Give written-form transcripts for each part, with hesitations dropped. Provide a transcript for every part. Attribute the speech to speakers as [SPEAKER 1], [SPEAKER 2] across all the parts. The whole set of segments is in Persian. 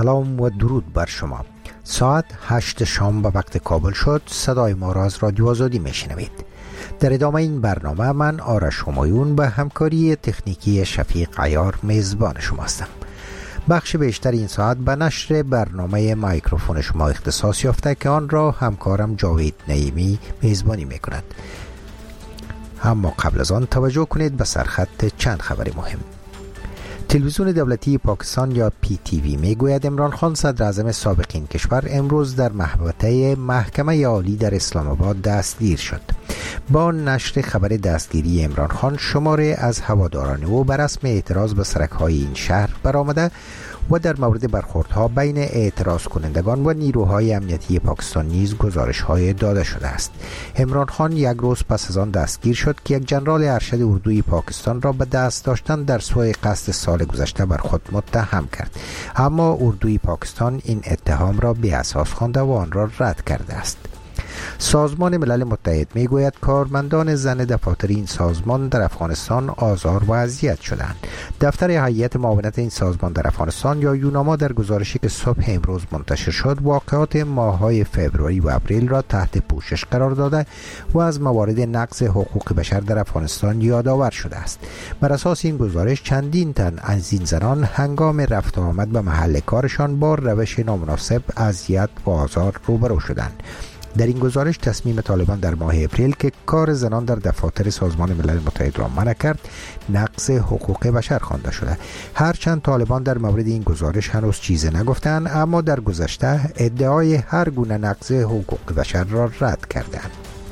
[SPEAKER 1] سلام و درود بر شما. ساعت 8 شام به وقت کابل شد. صدای ما را از رادیو آزادی میشنوید. در ادامه این برنامه من آرش همایون به همکاری تکنیکی شفیق عیار میزبان شما هستم. بخش بیشتر این ساعت به نشر برنامه مایکروفون شما اختصاص یافته که آن را همکارم جاوید نعیمی میزبانی میکند. اما قبل از آن توجه کنید به سرخط چند خبر مهم. تلویزیون دولتی پاکستان یا PTV میگوید عمران خان صدر اعظم سابق این کشور امروز در محوطه محکمه عالی در اسلام آباد دستگیر شد. با نشر خبر دستگیری عمران خان شماره از هواداران او بر رسم اعتراض به سرک‌های این شهر برآمده و در مورد برخوردها بین اعتراض کنندگان و نیروهای امنیتی پاکستان نیز گزارش‌های داده شده است. عمران خان یک روز پس از آن دستگیر شد که یک جنرال ارشد اردوی پاکستان را به دست داشتن در سوی قصد سال گذشته بر خود متهم کرد، اما اردوی پاکستان این اتهام را بی اساس خوانده و آن را رد کرده است. سازمان ملل متحد میگوید کارمندان زن دفاتر این سازمان در افغانستان آزار و اذیت شدند. دفتر هیئت معاونت این سازمان در افغانستان یا یوناما در گزارشی که صبح امروز منتشر شد واقعات ماه‌های فوریه و اپریل را تحت پوشش قرار داده و از موارد نقض حقوق بشر در افغانستان یادآور شده است. بر اساس این گزارش چندین تن از این زنان هنگام رفت و آمد به محل کارشان با روش نامناسب اذیت و آزار روبرو شدند. در این گزارش تصمیم طالبان در ماه اپریل که کار زنان در دفاتر سازمان ملل متحد را منع کرد نقض حقوق بشر خوانده شده. هرچند طالبان در مورد این گزارش هنوز چیزی نگفتند، اما در گذشته ادعای هر گونه نقض حقوق بشر را رد کردند.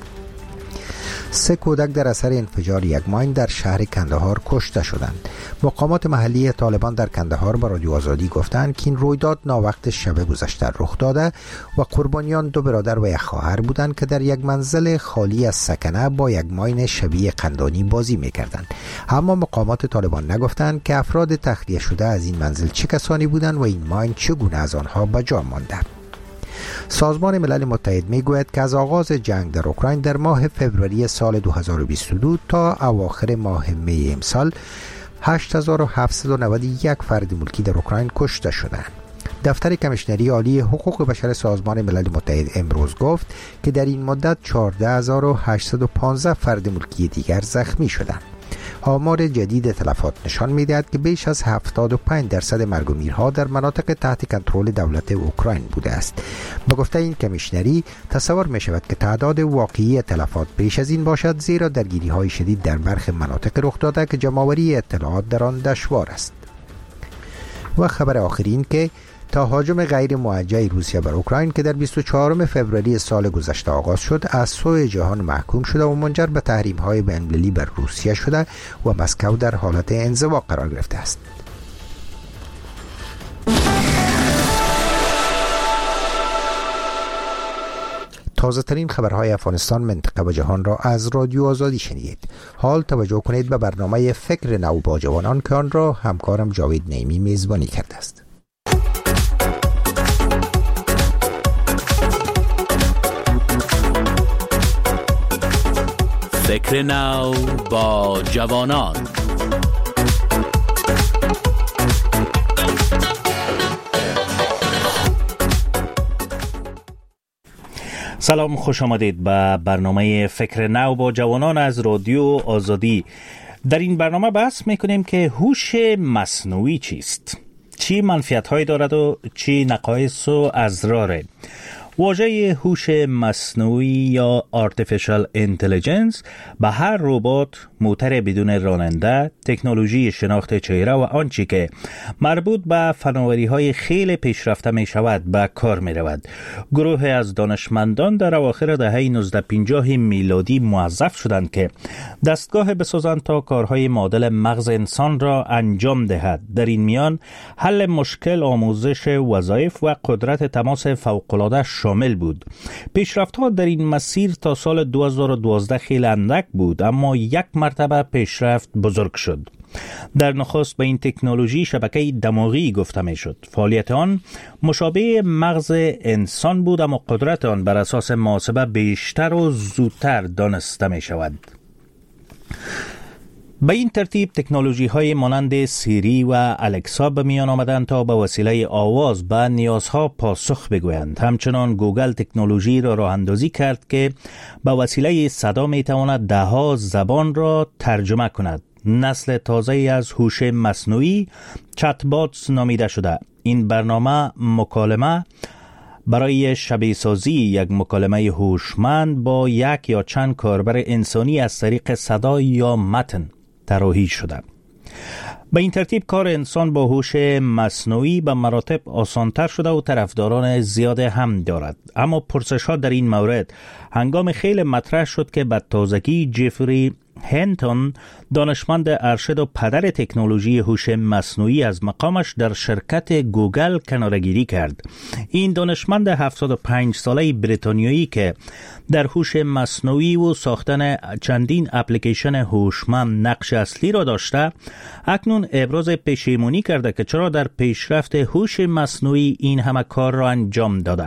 [SPEAKER 1] 3 کودک در اثر انفجار یک ماین در شهر کندهار کشته شدند. مقامات محلی طالبان در کندهار با رادیو آزادی گفتند که این رویداد ناوقت شب گذشته رخ داده و قربانیان 2 برادر و 1 خواهر بودند که در یک منزل خالی از سکنه با یک ماین شبیه قندانی بازی می‌کردند. اما مقامات طالبان نگفتند که افراد تخلیه شده از این منزل چه کسانی بودند و این ماین چگونه از آنها به جا مانده. سازمان ملل متحد میگوید که از آغاز جنگ در اوکراین در ماه فوریه سال 2022 تا اواخر ماه می امسال 8791 فرد ملکی در اوکراین کشته شدند. دفتر کمیشنری عالی حقوق بشر سازمان ملل متحد امروز گفت که در این مدت 14815 فرد ملکی دیگر زخمی شدند. آمار جدید تلفات نشان می‌دهد که بیش از 75% مرگ و میرها در مناطق تحت کنترل دولت اوکراین بوده است. با گفته این کمیشنری تصور می‌شود که تعداد واقعی تلفات بیش از این باشد، زیرا درگیری‌های شدید در برخی مناطق رخ داده که جمع‌آوری اطلاعات در آن دشوار است. و خبر آخرین که تهاجم غیر موجه روسیه بر اوکراین که در 24 فوریه سال گذشته آغاز شد از سوی جهان محکوم شده و منجر به تحریم‌های بین‌المللی بر روسیه شده و مسکو در حالت انزوا قرار گرفته است. تازه ترین خبرهای افغانستان، منطقه و جهان را از رادیو آزادی شنیدید. حال توجه کنید به برنامه فکر نو با جوانان که آن را همکارم جاوید نعیمی میزبانی کرده است.
[SPEAKER 2] فکر نو با جوانان. سلام، خوش آمدید به برنامه فکر نو با جوانان از رادیو آزادی. در این برنامه بحث میکنیم که هوش مصنوعی چیست؟ چی منفعت‌هایی دارد و چی نقایص و اضراره؟ واژه هوش مصنوعی یا Artificial Intelligence به هر ربات، موتر بدون راننده، تکنولوژی شناخت چهره و آنچه که مربوط به فناوری‌های خیلی پیشرفته می شود به کار می رود. گروه از دانشمندان در اواخر دهه 1950 میلادی موظف شدند که دستگاه بسازند تا کارهای معادل مغز انسان را انجام دهد. در این میان حل مشکل، آموزش وظایف و قدرت تماس فوق‌العاده شامل بود. پیشرفت‌ها در این مسیر تا سال 2012 خیلی اندک بود، اما یک مرتبه پیشرفت بزرگ شد. در نخست به این تکنولوژی شبکه دماغی گفته می شد. فعالیت آن مشابه مغز انسان بود، اما قدرت آن بر اساس محاسبه بیشتر و زودتر دانسته می شود. به این ترتیب تکنولوژی های مانند سیری و الکسا به میان آمدند تا به وسیله آواز به نیازها پاسخ بگویند. همچنان گوگل تکنولوژی را راه اندازی کرد که به وسیله صدا می تواند دهها زبان را ترجمه کند. نسل تازه از هوش مصنوعی چت باتس نامیده شده. این برنامه مکالمه برای شبیه سازی یک مکالمه هوشمند با یک یا چند کاربر انسانی از طریق صدا یا متن طراحی شده. به این ترتیب کار انسان با هوش مصنوعی به مراتب آسانتر شده و طرفداران زیاد هم دارد. اما پرسش ها در این مورد هنگام خیلی مطرح شد که به تازگی جفری هینتون، دانشمند ارشد و پدر تکنولوژی هوش مصنوعی، از مقامش در شرکت گوگل کناره‌گیری کرد. این دانشمند 75 ساله بریتانیایی که در هوش مصنوعی و ساختن چندین اپلیکیشن هوشمند نقش اصلی را داشته، اکنون ابراز پشیمانی کرده که چرا در پیشرفت هوش مصنوعی این همه کار را انجام داده.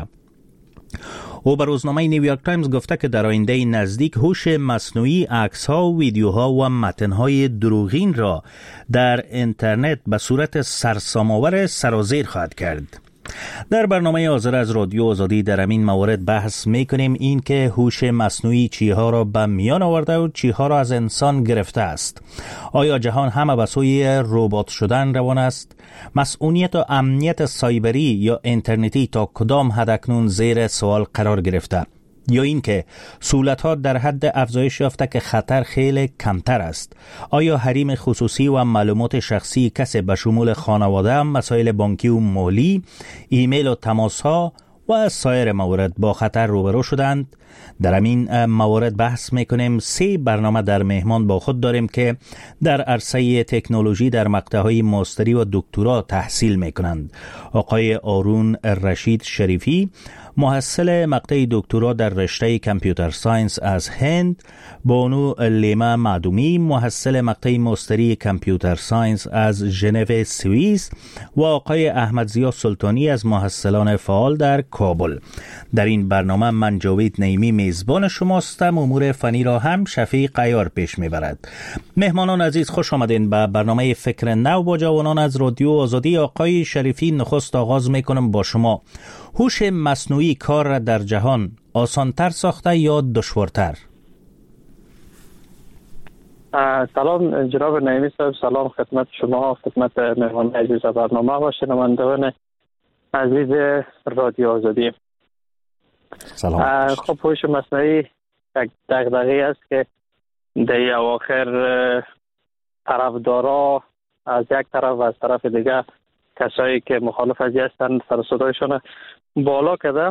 [SPEAKER 2] او به روزنامه نیویورک تایمز گفته که در آینده نزدیک هوش مصنوعی عکس‌ها و ویدیوها و متن‌های دروغین را در اینترنت به صورت سرسام‌آور سرازیر خواهد کرد. در برنامه حاضر از رادیو آزادی در همین موارد بحث می‌کنیم این که هوش مصنوعی چیها را به میان آورده و چیها را از انسان گرفته است. آیا جهان همه به سوی ربات شدن روان است؟ مسئولیت و امنیت سایبری یا اینترنتی تا کدام حد اکنون زیر سوال قرار گرفته؟ یا اینکه سهولت‌ها در حد افزایش یافته که خطر خیلی کمتر است؟ آیا حریم خصوصی و معلومات شخصی کسی به شمول خانواده، مسائل بانکی و مالی، ایمیل و تماس‌ها و سایر موارد با خطر روبرو شدند؟ در همین موارد بحث میکنیم. 3 برنامه در مهمان با خود داریم که در عرصه تکنولوژی در مقطعهای ماستری و دکترا تحصیل میکنند. آقای آرون رشید شریفی، محصل مقطع دکترا در رشته کامپیوتر ساینس از هند، بانو لیما معدومی، محصل مقطع ماستری کامپیوتر ساینس از ژنو سوئیس، و آقای احمد ضیا سلطانی از محصلان فعال در کابل. در این برنامه من جاوید نعیمی میزبان شماستم. امور فنی را هم شفیق عیار پیش میبرد. مهمانان عزیز، خوش آمدین به برنامه فکر نو با جوانان از رادیو آزادی. آقای شریفی، نخست آغاز میکنم با شما. هوش مصنوعی کار را در جهان آسانتر ساخته یا دشوارتر؟
[SPEAKER 3] سلام جناب نعیمی صاحب، سلام خدمت شما، خدمت مهمان عزیز برنامه و شنوندگان عزیز رادیو آزادی.
[SPEAKER 2] سلام.
[SPEAKER 3] خب هوش مصنوعی یک دغدغه‌ای است که در اواخر طرفدارا از یک طرف و از طرف دیگه کسایی که مخالف ازی هستند سر صدایشان بالا کرده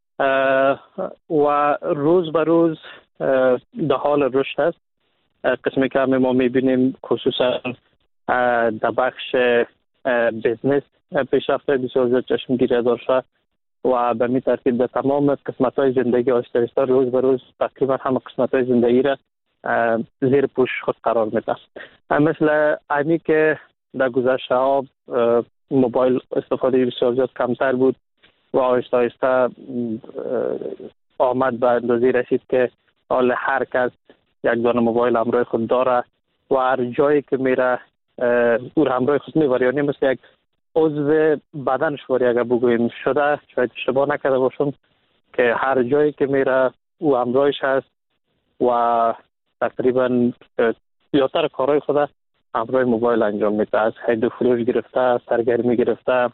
[SPEAKER 3] و روز به روز در حال رشد است. قسمی که ما میبینیم خصوصا در بخش بزنس پیشرفت بسیار زیاد چشمگیری داشته و به می ترتیب در تمام قسمت‌های زندگی آهسته روز به روز تقریبا همه قسمت‌های زندگی را زیر پوش خود قرار میده. مثل امی که در گذشته ها موبایل استفاده بسیار زیاد کمتر بود و آهسته آهسته آمد به اندازه رسید که حال هر کس یک دانه موبایل همراه خود داره و هر جایی که میره او همراه خود میبره، یعنی مثل یک عضو بدنش باری اگر بگوییم شده، شاید اشتباه نکرده باشم که هر جایی که میره او همراهش هست و تقریبا زیادتر کارهای خود همراه موبایل انجام میده. از خرید و فروش گرفته، سرگرمی گرفته،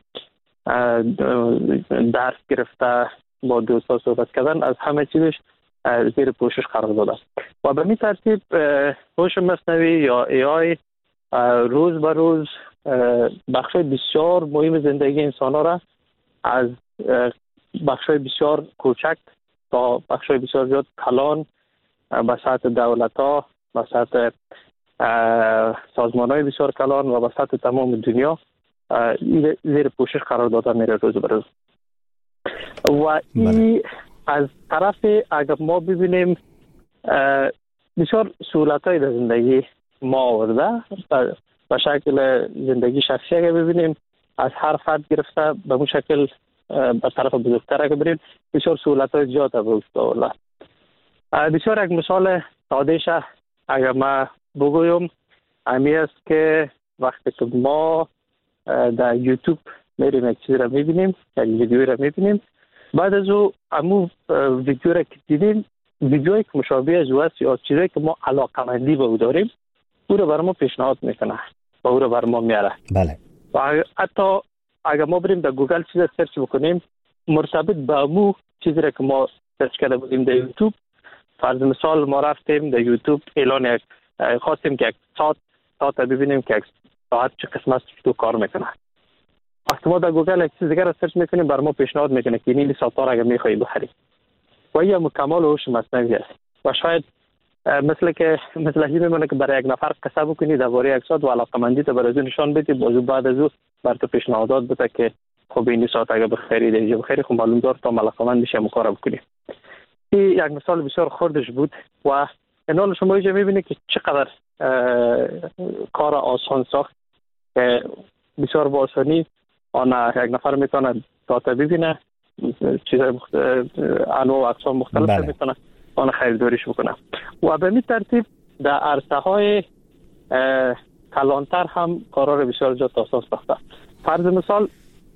[SPEAKER 3] درس گرفته، با دوستا صحبت کردن، از همه چیزش زیر پوشش قرار داده و به می ترتیب هوش مصنوعی یا AI روز به روز بخشای بسیار مهم زندگی انسان ها را از بخشای بسیار کوچک تا بخشای بسیار زیاد کلان به سطح دولت ها، به سطح سازمان های بسیار کلان و به سطح تمام دنیا زیر پوشش قرار داده میره روز به روز. و این از طرف اگر ما ببینیم بسیار سهولت‌های در زندگی ما آورده، به شکل زندگی شخصی اگر ببینیم از هر فرد گرفته به اون شکل به طرف بزرگتر اگر بریم بسیار سهولت‌های زیاد به وجود آورده. بسیار یک مثال ساده‌اش اگر ما بگویم، امی است که وقتی که ما در یوتیوب میریم یک چیز را میبینیم، یک ویدیو را میبینیم، بعد از او امو ویدیو را که دیدیم، ویدیویی که مشابه از او است یا چیزی که ما علاقمندی به او داریم، او را بر ما پیشنهاد میکنه و او را بر ما میاره.
[SPEAKER 2] بله.
[SPEAKER 3] و حتی اگر ما بریم در گوگل چیز سرچ بکنیم مرتبط به امو چیزی را که ما سرچ کرده بودیم در یوتیوب، فرض مثال ما رفتیم در یوتیوب اعلان خواستیم که یک ساعت ببینیم که یک ساعت چه قسم است تو کار میکنه. وقتی ما در گوگل یک چیز دیگر را سرچ میکنیم بر ما پیشنهاد میکنه که این ساعت را اگر میخوایی بخری. و این مکمل هوش مصنوعی است. و شاید مثل این میمونه که برای یک نفر قصه بکنی درباره یک ساعت و علاقمندی تو برای نشان بدی، بعد از او بر تو پیشنهادات بده که خب این ساعت اگر بخری دیگه بخری، خب معلوم دار تا علاقمند بشی مکار بکنی. این یک مثال بسیار خردش بود و اینال شما اینجا میبینید که چقدر کار آسان ساخت که بسیار با آسانی آن یک نفر میتونه داتا ببینه، چیزای انواع و اقسام مختلف میتونه آن خریداریش بکنه. و به این ترتیب در عرصه های کلانتر هم کارا رو بسیار جات آسان ساخته. فرض مثال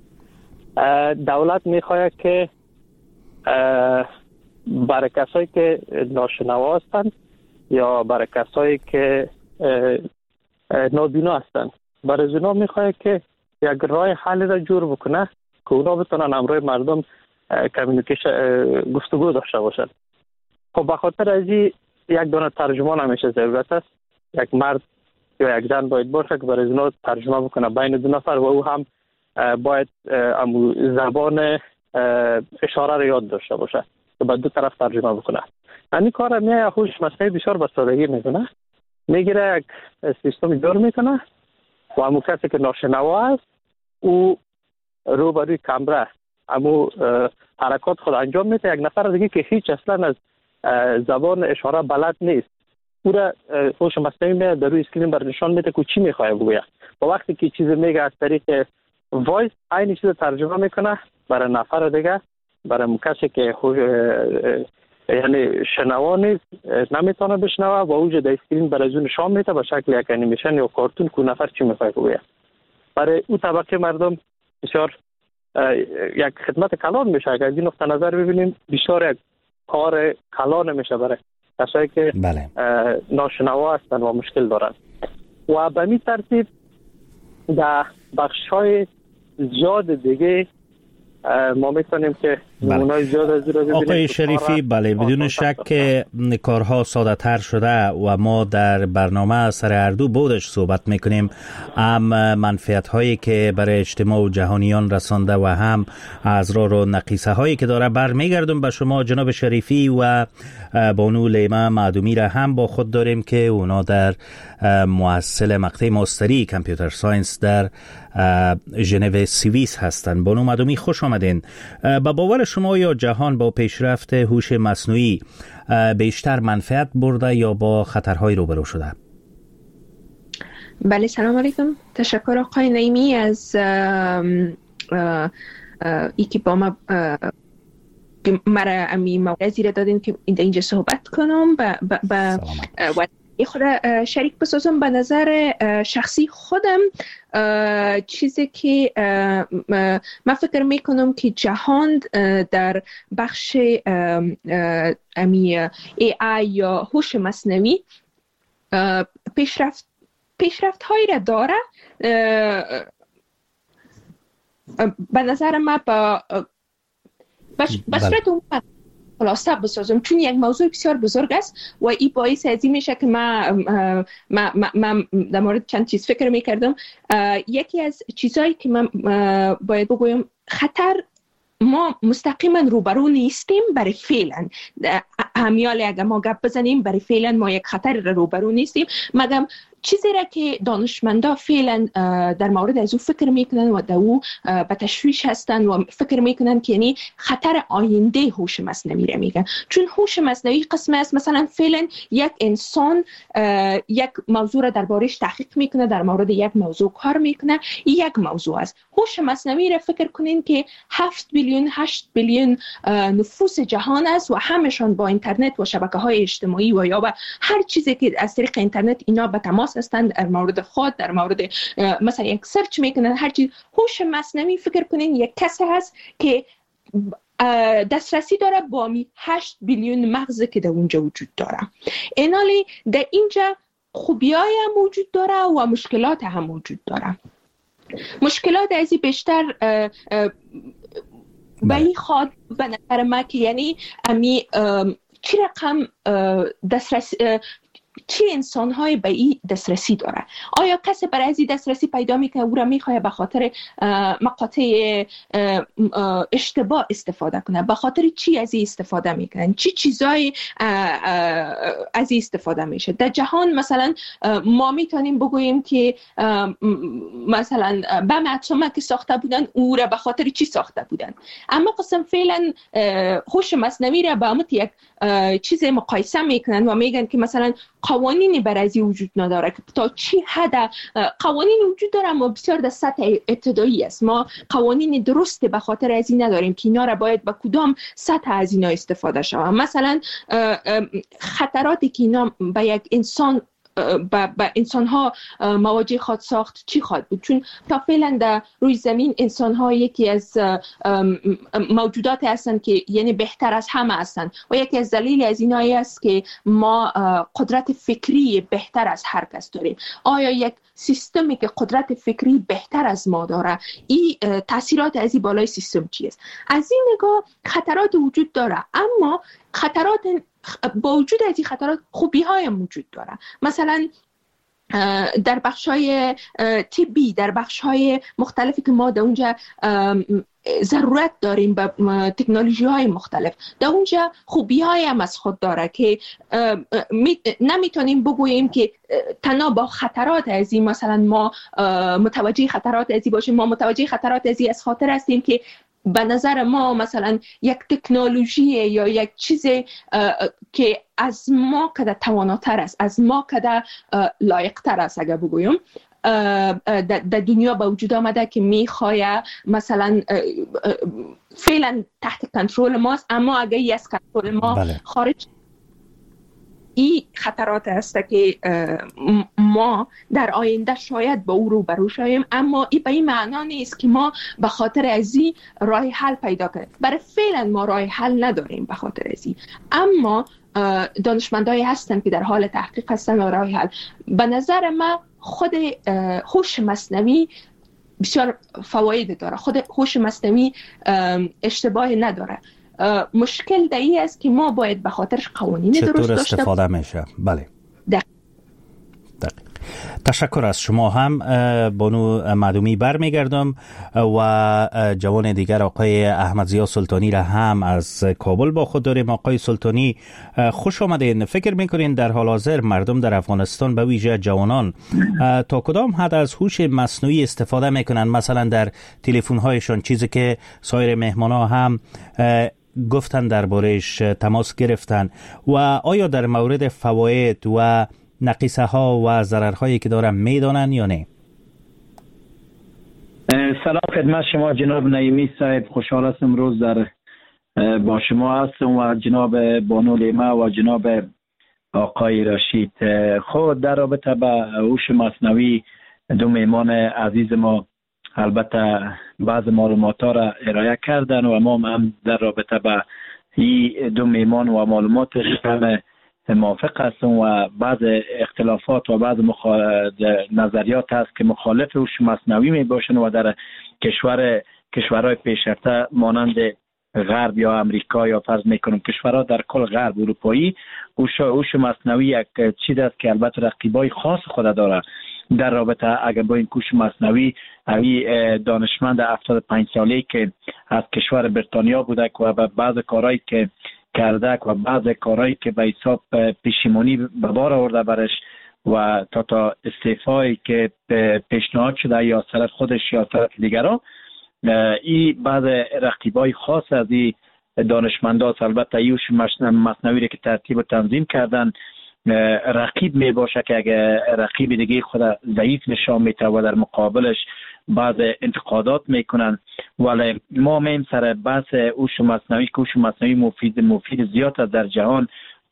[SPEAKER 3] دولت میخواد که برای کسایی که ناشنوا هستند یا برای کسایی که نابینا هستند، برای اونا میخواد که یک راه حل را جور بکنه که اونا بتونن همراه مردم گفتگو داشته باشن. خب بخاطر از این یک دانه ترجمان همیشه ضرورت است. یک مرد یا یک زن باید باشه که برای اونا ترجمه بکنه بین دو نفر و او هم باید زبان اشاره را یاد داشته باشه که به دو طرف ترجمه بکنه. این کار میای هوش مصنوعی بسیار به سادگی میکنه. میگیره یک سیستم جور میکنه و همون کسی که ناشنوا است او روبروی کامرا همون حرکات خود انجام میده. یک نفر دیگه که هیچ اصلا از زبان اشاره بلد نیست او را هوش مصنوعی میاد در روی اسکرین بر نشان میده که چی میخواد بگوید و وقتی که چیز میگه از طریق وایس این چیز ترجمه میکنه برای نفر دیگه، برای کسی که یعنی شنوا نیست نمیتونه بشنوه و اوج در اسکرین برای اون نشان میده به شکل یک انیمیشن یا کارتون که نفر چی میخواد بگوید. برای او طبقه مردم بسیار یک خدمت کلان میشه. اگر از این نقطه نظر ببینیم بسیار یک کار کلان میشه برای کسایی که ناشنوا هستند و مشکل دارند. و به این ترتیب در بخش‌های زیاد دیگه ما میتونیم که نمونه‌های زیاد از رو ببینیم.
[SPEAKER 2] آقای شریفی بله بدون شک که کارها ساده تر شده و ما در برنامه سر هر دو بودش صحبت میکنیم، هم منفعت هایی که برای اجتماع و جهانیان رسانده و هم اضرار و نقیصه هایی که داره. برمیگردم به شما جناب شریفی و بانو لیما معدومی را هم با خود داریم که اونا در محصل مقطع ماستری کامپیوتر ساینس در ژنو سوئیس هستند. بانو معدومی خوش آمدین. با باور شما یا جهان با پیشرفت هوش مصنوعی بیشتر منفعت برده یا با خطرهای روبرو شده؟
[SPEAKER 4] بله سلام علیکم. تشکر آقای نعیمی از ای که با ما مرا امی موقع زیر دادین که اینجا صحبت کنم و خود شریک بسازم. به نظر شخصی خودم چیزی که من فکر میکنم که جهان در بخش AI یا هوش مصنوعی پیشرفت هایی را داره. به نظر من به صورت عمومی خلاصه بسازم چون یک موضوع بسیار بزرگ است و این باعث از این میشه که من در مورد چند چیز فکر میکردم. یکی از چیزایی که من باید بگویم خطر ما مستقیما روبرو نیستیم برای فعلا. همیال اگر ما گپ بزنیم برای فعلا ما یک خطر روبرو نیستیم مگم چیزی را که دانشمندا فعلا در مورد از او فکر میکنن و در او به تشویش هستن و فکر میکنن که یعنی خطر آینده هوش مصنوعی را میگن. چون هوش مصنوعی قسم است مثلا فعلا یک انسان یک موضوع را دربارش تحقیق میکنه، در مورد یک موضوع کار میکنه، یک موضوع است. هوش مصنوعی را فکر کنین که 7 بیلیون 8 بیلیون نفوس جهان است و همشان با اینترنت و شبکه‌های اجتماعی و یا با هر چیزی که از طریق اینترنت اینا به تماس اشخاص هستند، در مورد خود، در مورد مثلا یک سرچ میکنن هر چیز. هوش مصنوعی فکر کنین یک کسی هست که دسترسی داره با 8 بیلیون مغز که در اونجا وجود داره. اینالی در اینجا خوبیای هم وجود داره و مشکلات هم وجود داره. مشکلات ازی بیشتر به این خواد به نظر ما که یعنی امی چی رقم دسترسی، چی انسان‌های به این دسترسی داره؟ آیا کسی برای از این دسترسی پیدا میکنه او را میخواه به خاطر مقاطع اشتباه استفاده کنه؟ به خاطر چی از این استفاده میکنن؟ چی چیزای از این استفاده میشه؟ در جهان مثلا ما میتونیم بگوییم که مثلا بم اتمی که ساخته بودن او را به خاطر چی ساخته بودن، اما قسم فعلا هوش مصنوعی را به امت یک چیز مقایسه میکنن و میگن که مثلا قوانینی برای وجود نداره که تا چی حد قوانین وجود داره، اما بسیار در سطح ابتدایی است. ما قوانین درست به خاطر از این نداریم که اینا را باید با کدام سطح از اینا استفاده شود. مثلا خطراتی که اینا به یک انسان با انسان ها مواجه خود ساخت چی خواهد بود؟ چون تا فعلا در روی زمین انسان ها یکی از موجودات هستند که یعنی بهتر از همه هستند و یکی از دلیل از اینایی است که ما قدرت فکری بهتر از هر کس داریم. آیا یک سیستمی که قدرت فکری بهتر از ما داره، این تاثیرات از این بالای سیستم چی است؟ از این نگاه خطرات وجود داره، اما خطرات با وجود از این خطرات خوبی های موجود داره. مثلا در بخش‌های طبی، در بخش‌های مختلفی که ما در اونجا ضرورت داریم به تکنولوژی‌های مختلف، در اونجا خوبی‌های هم از خود داره که نمیتونیم بگوییم که تنها با خطرات از این مثلا ما متوجه خطرات از این باشیم. ما متوجه خطرات از این از خاطر هستیم که به نظر ما مثلا یک تکنولوژی یا یک چیز که از ما کده تواناتر است، از ما کده لایقتر است اگر بگویم، در دنیا به وجود آمده که میخواه مثلا فعلا تحت کنترل ماست، اما اگر ای از کنترل ما خارج، این خطرات است که ما در آینده شاید با او روبرو شویم، اما این به این معنا نیست که ما به خاطر از این راه حل پیدا کنیم. برای فعلا ما راه حل نداریم به خاطر از این، اما دانشمندایی هستن که در حال تحقیق هستن و راه حل. به نظر ما خود هوش مصنوعی بسیار فواید داره، خود هوش مصنوعی اشتباه نداره. مشکل دایی است که ما باید به خاطرش قوانین درست داشته باشیم. چطور
[SPEAKER 2] استفاده میشه؟ بله. تشکر از شما. هم بانو معدومی برمیگردم و جوان دیگر آقای احمدضیا سلطانی را هم از کابل با خود داریم. آقای سلطانی خوش آمدین. فکر میکنین در حال حاضر مردم در افغانستان به ویژه جوانان تا کدام حد از هوش مصنوعی استفاده میکنن؟ مثلا در تلفن هایشان، چیزی که سایر مهمان ها هم گفتن درباره‌اش تماس گرفتن، و آیا در مورد فواید و نقیصه ها و ضررهایی که دارن میدانن یا نه؟
[SPEAKER 5] سلام خدمت شما جناب نعیمی صاحب، خوشحال هستم امروز در با شما هستم و جناب بانو لیما و جناب آقای رشید. خود در رابطه با هوش مصنوعی دو مهمان عزیز ما البته بعض معلومات را ارائه کردن و ما هم در رابطه با این دو مهمان و معلوماتش موافق هستم و بعض اختلافات و بعض نظریات هست که مخالف هوش مصنوعی می باشن و در کشورهای پیشرفته مانند غرب یا امریکا یا فرض میکنم کشورها در کل غرب اروپایی، هوش مصنوعی یک چیز است که البته رقیبای خاص خود داره. در رابطه اگر با این هوش مصنوعی دانشمند 75 ساله‌ای که از کشور بریتانیا بوده و بعض کارهایی که کرده و بعض کارهایی که به حساب پشیمانی به بار آورده برش و تا استعفایی که پیشنهاد شده یا طرف خودش یا طرف دیگران، این بعض رقیبای خاص از این دانشمندان البته هوش مصنوعی که ترتیب و تنظیم کردن رقیب می باشه که اگه رقیب دیگه خود ضعیف نشان میده و در مقابلش بعض انتقادات میکنن. ولی ما میم سر بحث هوش مصنوعی که هوش مصنوعی مفید زیاد است در جهان،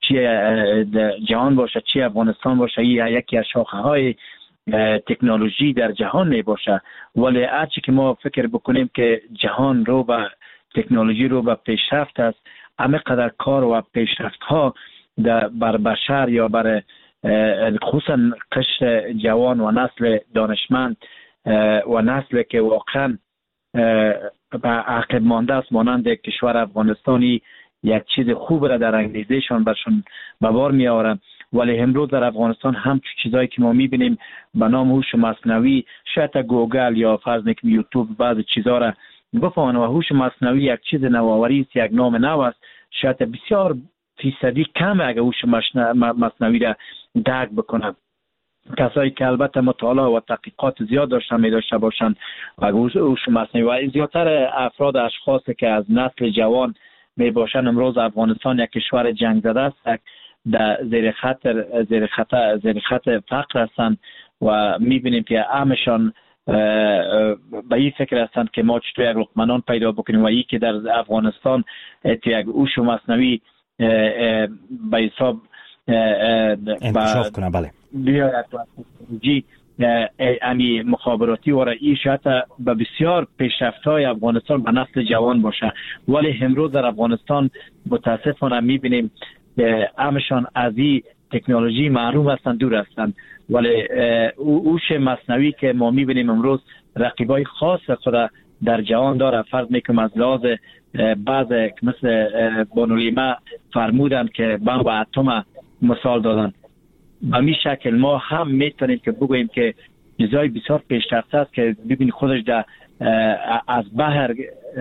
[SPEAKER 5] جهان باشه چی افغانستان باشه، یکی از شاخه های تکنولوژی در جهان می باشه. ولی هرچی که ما فکر بکنیم که جهان رو و تکنولوژی رو به پیشرفت است، همه قدر کار و پیشرفت ها بر بشر یا بر خصوصا قشر جوان و نسل دانشمند و نسل که واقعا به عقب مانده است مانند کشور افغانستانی یک چیز خوب را در انگیزشان برشون به بار می آورند. ولی امروز در افغانستان هم چیزایی که ما میبینیم به نام هوش مصنوعی، شاید گوگل یا فرض کنیم یوتیوب بعضی چیزا را بفهمن و هوش مصنوعی یک چیز نوآوری است، یک نام نو است. شاید بسیار فیصدی کم اگه هوش مصنوعی را درک بکنن. کسایی که البته مطالعه و تحقیقات زیاد داشته باشند و هوش مصنوعی و زیادتر افراد اشخاصی که از نسل جوان می باشند، امروز افغانستان یک کشور جنگ زده است، در زیر خط فقر هستند و میبینیم که همشان به این فکر هستند که ما چطور یک لقمنان پیدا بکنیم و ای که در افغانستان یک هوش مصنوعی به حساب
[SPEAKER 2] انکشاف کنه. بله
[SPEAKER 5] بیاید امی مخابراتی و رئی شاید به بسیار پیشرفت‌های افغانستان به نسل جوان باشه. ولی امروز در افغانستان متاسفانه میبینیم همشان از این تکنولوژی محروم هستند، دور هستند. ولی هوش مصنوعی که ما میبینیم امروز رقیبای خاص خود در جهان داره. فرض میکنم از لحاظ بعض مثل بانولیما فرمودن که بمب و اتم مثال دادن. به این شکل ما هم میتونیم که بگوییم که چیزای بسیار پیشرفته است که ببینید خودش در از بحر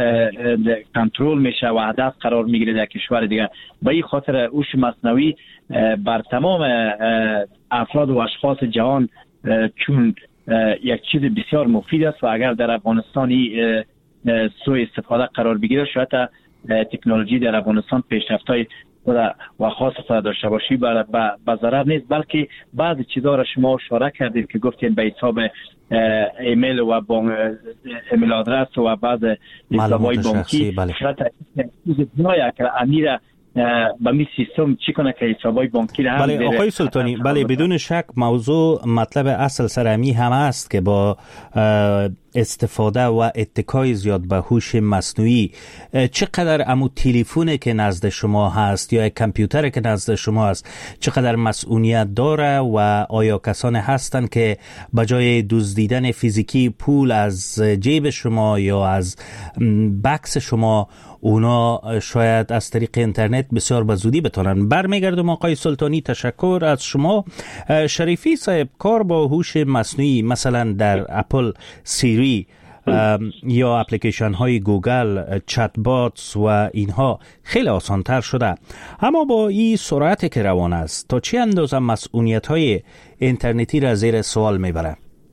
[SPEAKER 5] کنترل میشه و هدف قرار میگیره در کشور دیگه. به این خاطر هوش مصنوعی بر تمام افراد و اشخاص جهان چون یک چیز بسیار مفید است و اگر در افغانستانی سوء استفاده قرار بگیره شاید تکنولوژی در افغانستان پیشرفت‌های و خاص خود داشته باشی به ضرر نیست، بلکه بعضی چیزا را شما اشاره کردید که گفتین به حساب ایمیل و ایمیل آدرس و بعض حساب‌های بانکی.
[SPEAKER 2] بله.
[SPEAKER 5] شاید چیز نایه که امیر با می سیستم چی کنه که حسابای بانکی را هم
[SPEAKER 2] بله آقای سلطانی، بله بدون شک موضوع مطلب اصل سرمی هم است که با استفاده و اتکای زیاد به هوش مصنوعی چقدر امو تلفنی که نزد شما هست یا کامپیوتری که نزد شما هست چقدر مسئولیت داره و آیا کسانی هستند که بجای دزدیدن فیزیکی پول از جیب شما یا از بکس شما اونا شاید از طریق اینترنت بسیار به زودی بتونن. برمیگردم آقای سلطانی، تشکر از شما. شریفی صاحب، کار با هوش مصنوعی مثلا در اپل سیری یا اپلیکیشن های گوگل چت باتس و اینها خیلی آسان تر شده، اما با این سرعتی که روان است تا چه اندازه مسئولیت های اینترنتی را زیر سوال میبره؟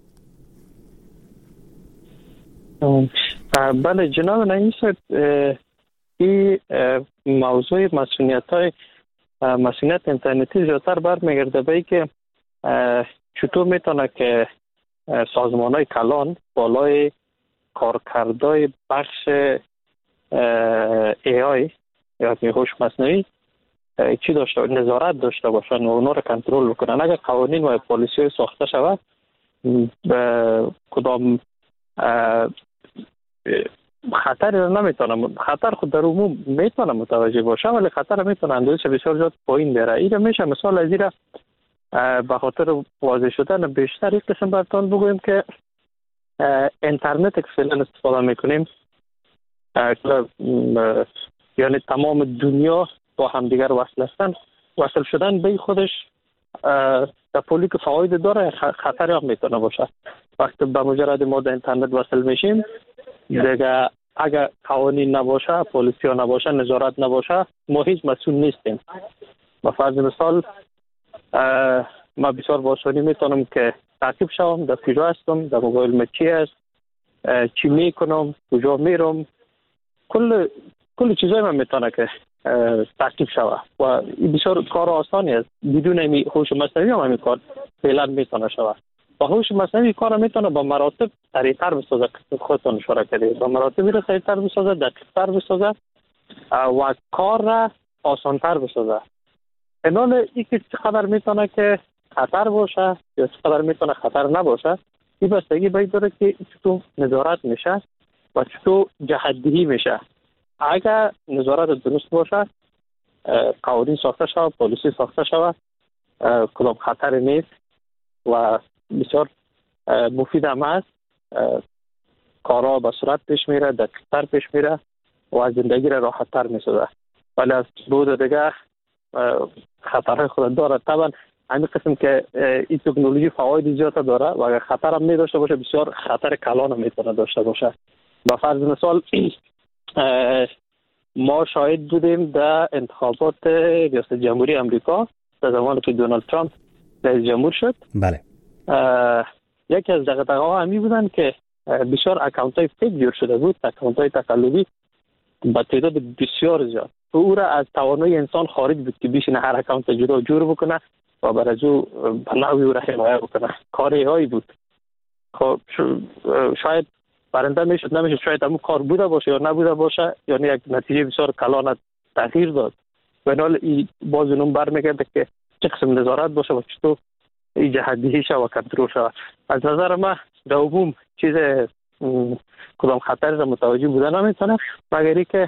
[SPEAKER 3] بله جناب نعیمی صاحب، این موضوع مسئولیت اینترنتی زیادتر برمیگرده به اینکه چطور میتونه که سازمان‌های کلان بالای کارکردهای بخش AI یا هوش مصنوعی چی داشته نظارت داشته باشن و اونا رو کنترل بکنن. اگر قوانین و پالیسی ساخته شود کدام خطری رو نمیتونه، خطر خود در عموم میتونه متوجه باشه ولی خطر میتونه اندازش بسیار زیاد پایین بره. این میشه مثال از این به خاطر واضح شدن بیشتر یک قسم براتون بگویم که اینترنت که فعلا استفاده میکنیم یعنی تمام دنیا با همدیگر وصل شدن به خودش در پولی که فواید داره خطری هم میتونه باشه. وقتی به مجرد ما در اینترنت وصل میشیم دیگه اگر قوانین نباشه، پالیسی ها نباشه، نظارت نباشه، ما هیچ مسئول نیستیم. به فرض مثال ما بسیار با آسانی میتونم که تعقیب شوم در کجا هستم، در موبایل ما چی است، چی میکنم، کجا میرم، کل چیزای من میتونه که تعقیب شوه و این بسیار کار آسانی است. بدون هوش مصنوعی هم همین کار فعلا میتونه شوه. با هوش مصنوعی کار میتونه با مراتب سریعتر بسازه، خودتون اشاره کردید، با مراتب سریعتر بسازه، دقیقتر بسازه و کار را آسانتر بسازه. انال اینکه چقدر میتونه که خطر باشه یا چقدر میتونه خطر نباشه، این بستگی باید داره که چطور نظارت میشه و چطور جهت‌دهی میشه. اگر نظارت درست باشه، قوانین ساخته شود، پالیسی ساخته شود، کدام خطر نیست و بسیار مفید هم است، کارها به صورت پیش میره، دقیق‌تر پیش میره و زندگی را راحت‌تر میسازه. ولی از بود دیگه خطرهای خود داره. طبعا همین قسم که این تکنولوژی فواید زیاد داره و اگر خطر هم میداشته باشه، بسیار خطر کلان هم میتونه داشته باشه. به فرض مثال ما شاهد بودیم در انتخابات ریاست جمهوری امریکا در زمانی که دونالد ترامپ رئیس جمهور شد.
[SPEAKER 2] بله.
[SPEAKER 3] یکی از دغدغه‌ها همی بودن که بسیار اکانت های فیک جور شده بود، اکانت های تقلبی با تعداد بسیار زیاد. او را از توانایی انسان خارج بود که بشینه هر اکانت جدا جور بکنه و بر از او به نوعی او را حمایت بکنه. کاری هایی بود. خب شاید برنده میشد نمیشد، شاید همون کار بوده باشه یا نبوده باشه، یعنی یک نتیجه بسیار کلان تغییر داد. بنال این باز اونم برمیگرده که چه قسم نظارت باشه و چطور این جهت‌دهی شود و کنترل شود. از نظر من در عموم چیز کدام خطر را متوجه بودن نمیتونه، مگر اینکه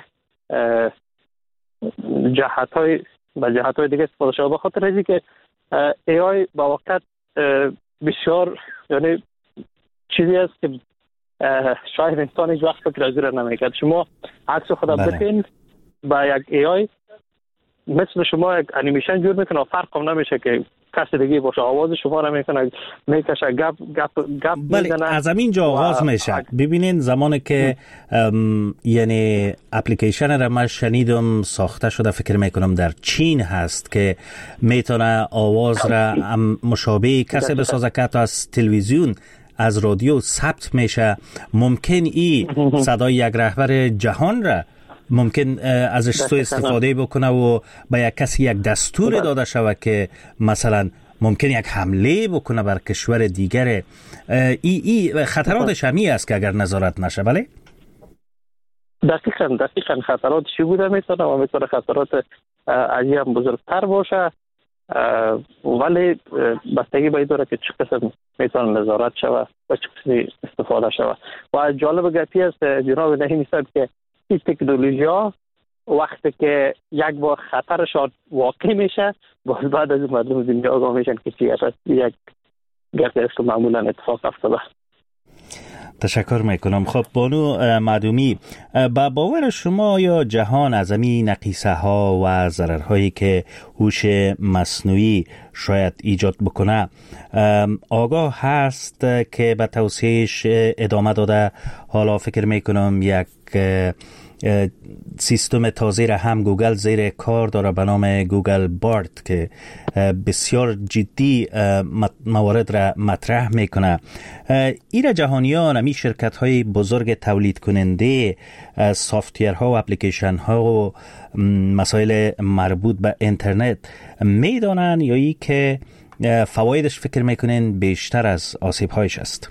[SPEAKER 3] جهت‌های دیگه استفاده شود. به خاطر اینکه که AI با وقت بسیار یعنی چیزی است که شاید انسان هیچ وقت فکر از را نمیکرد. شما عکس خود ببینید با یک AI مثل شما یک انیمیشن جور میکنه و فرق هم نمیشه که کسی دیگه باشه، آواز شما را میکشه، گپ
[SPEAKER 2] میزنه. از همین جا آغاز میشه. ببینین زمانی که یعنی اپلیکیشن را من شنیدم ساخته شده، فکر میکنم در چین هست، که میتونه آواز را مشابه کسی بسازه که تا از تلویزیون از رادیو ثبت میشه. ممکن ای صدای یک رهبر جهان را ممکن ازش سوء استفاده بکنه و به یک کسی یک دستور داده شود که مثلا ممکن یک حمله بکنه بر کشور دیگر. ای خطراتش همی است که اگر نظارت نشه. بله
[SPEAKER 3] دقیقاً خطرات چی بوده میتونه و میتونه خطرات از هم بزرگتر باشه، ولی بستگی باید داره که چه قسم میتونه نظارت شود و چه قسمی استفاده شود. و جالب گپی است جناب نهیمی صاحب که این تکنولوژی ها وقتی که یک بار خطرشان واقع میشه، باز بعد از مردم دنیا آگاه میشن که چی است. یک گپی است که معمولا اتفاق افتاده.
[SPEAKER 2] تشکر میکنم. خب بانو معدومی، با باور شما یا جهان از این نقیصه ها و ضررهایی که هوش مصنوعی شاید ایجاد بکنه آگاه هست که به توسعهش ادامه داده؟ حالا فکر میکنم یک سیستم تازه را هم گوگل زیر کار داره به نام گوگل بارد که بسیار جدی موارد را مطرح میکنه. ایره جهانیان، امی شرکت های بزرگ تولید کننده سافتویرها و اپلیکیشن ها و مسائل مربوط به اینترنت میدانن یا ای که فوایدش فکر میکنین بیشتر از آسیب هایش است؟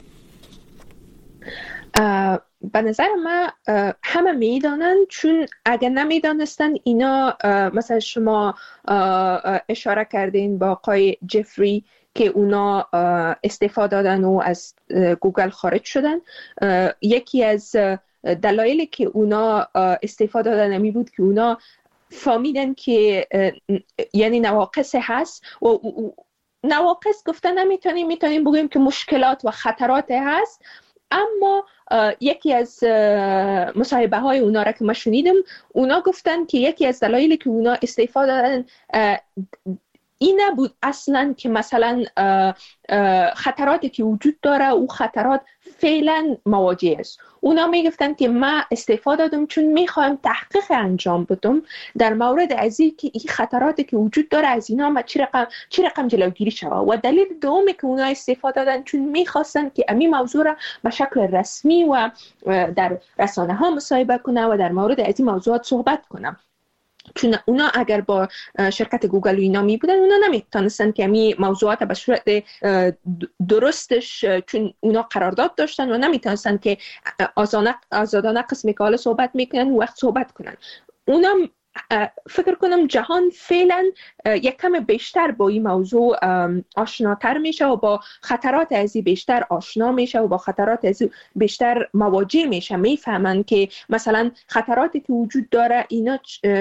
[SPEAKER 4] به نظر من همه میدانن، چون اگر نمیدانستن اینا مثلا شما اشاره کردین با آقای جفری که اونا استفاده دادن و از گوگل خارج شدن. یکی از دلایلی که اونا استفاده دادن همی بود که اونا فهمیدن که یعنی نواقص هست و نواقص گفتن نمیتونیم بگوییم که مشکلات و خطرات هست، اما یکی از مصاحبه های اونا را که ما شنیدم، اونا گفتن که یکی از دلایلی که اونا استفاده دادن این نبود اصلا که مثلا خطراتی که وجود داره او خطرات فعلا مواجه است. اونا میگفتن که ما استفاده دادم چون میخوایم تحقیق انجام بدم در مورد از این که این خطراتی که وجود داره از اینا ما چی رقم جلوگیری شود. و دلیل دومی که اونا استفاده دادن چون میخواستن که امی موضوع را به شکل رسمی و در رسانه ها مصاحبه کنه و در مورد از این موضوعات صحبت کنه. چون اونا اگر با شرکت گوگل و اینا می بودن، اونا نمیتونستن که می موضوعات به صورت درستش، چون اونا قرارداد داشتن و نمیتونستن که آزادانه قسمی که حالا صحبت میکنن وقت صحبت کنن. اونا فکر کنم جهان فعلا یک کم بیشتر با این موضوع آشناتر میشه و با خطرات ازی بیشتر آشنا میشه و با خطرات ازی بیشتر مواجه میشه، میفهمن که مثلا خطراتی که وجود داره اینا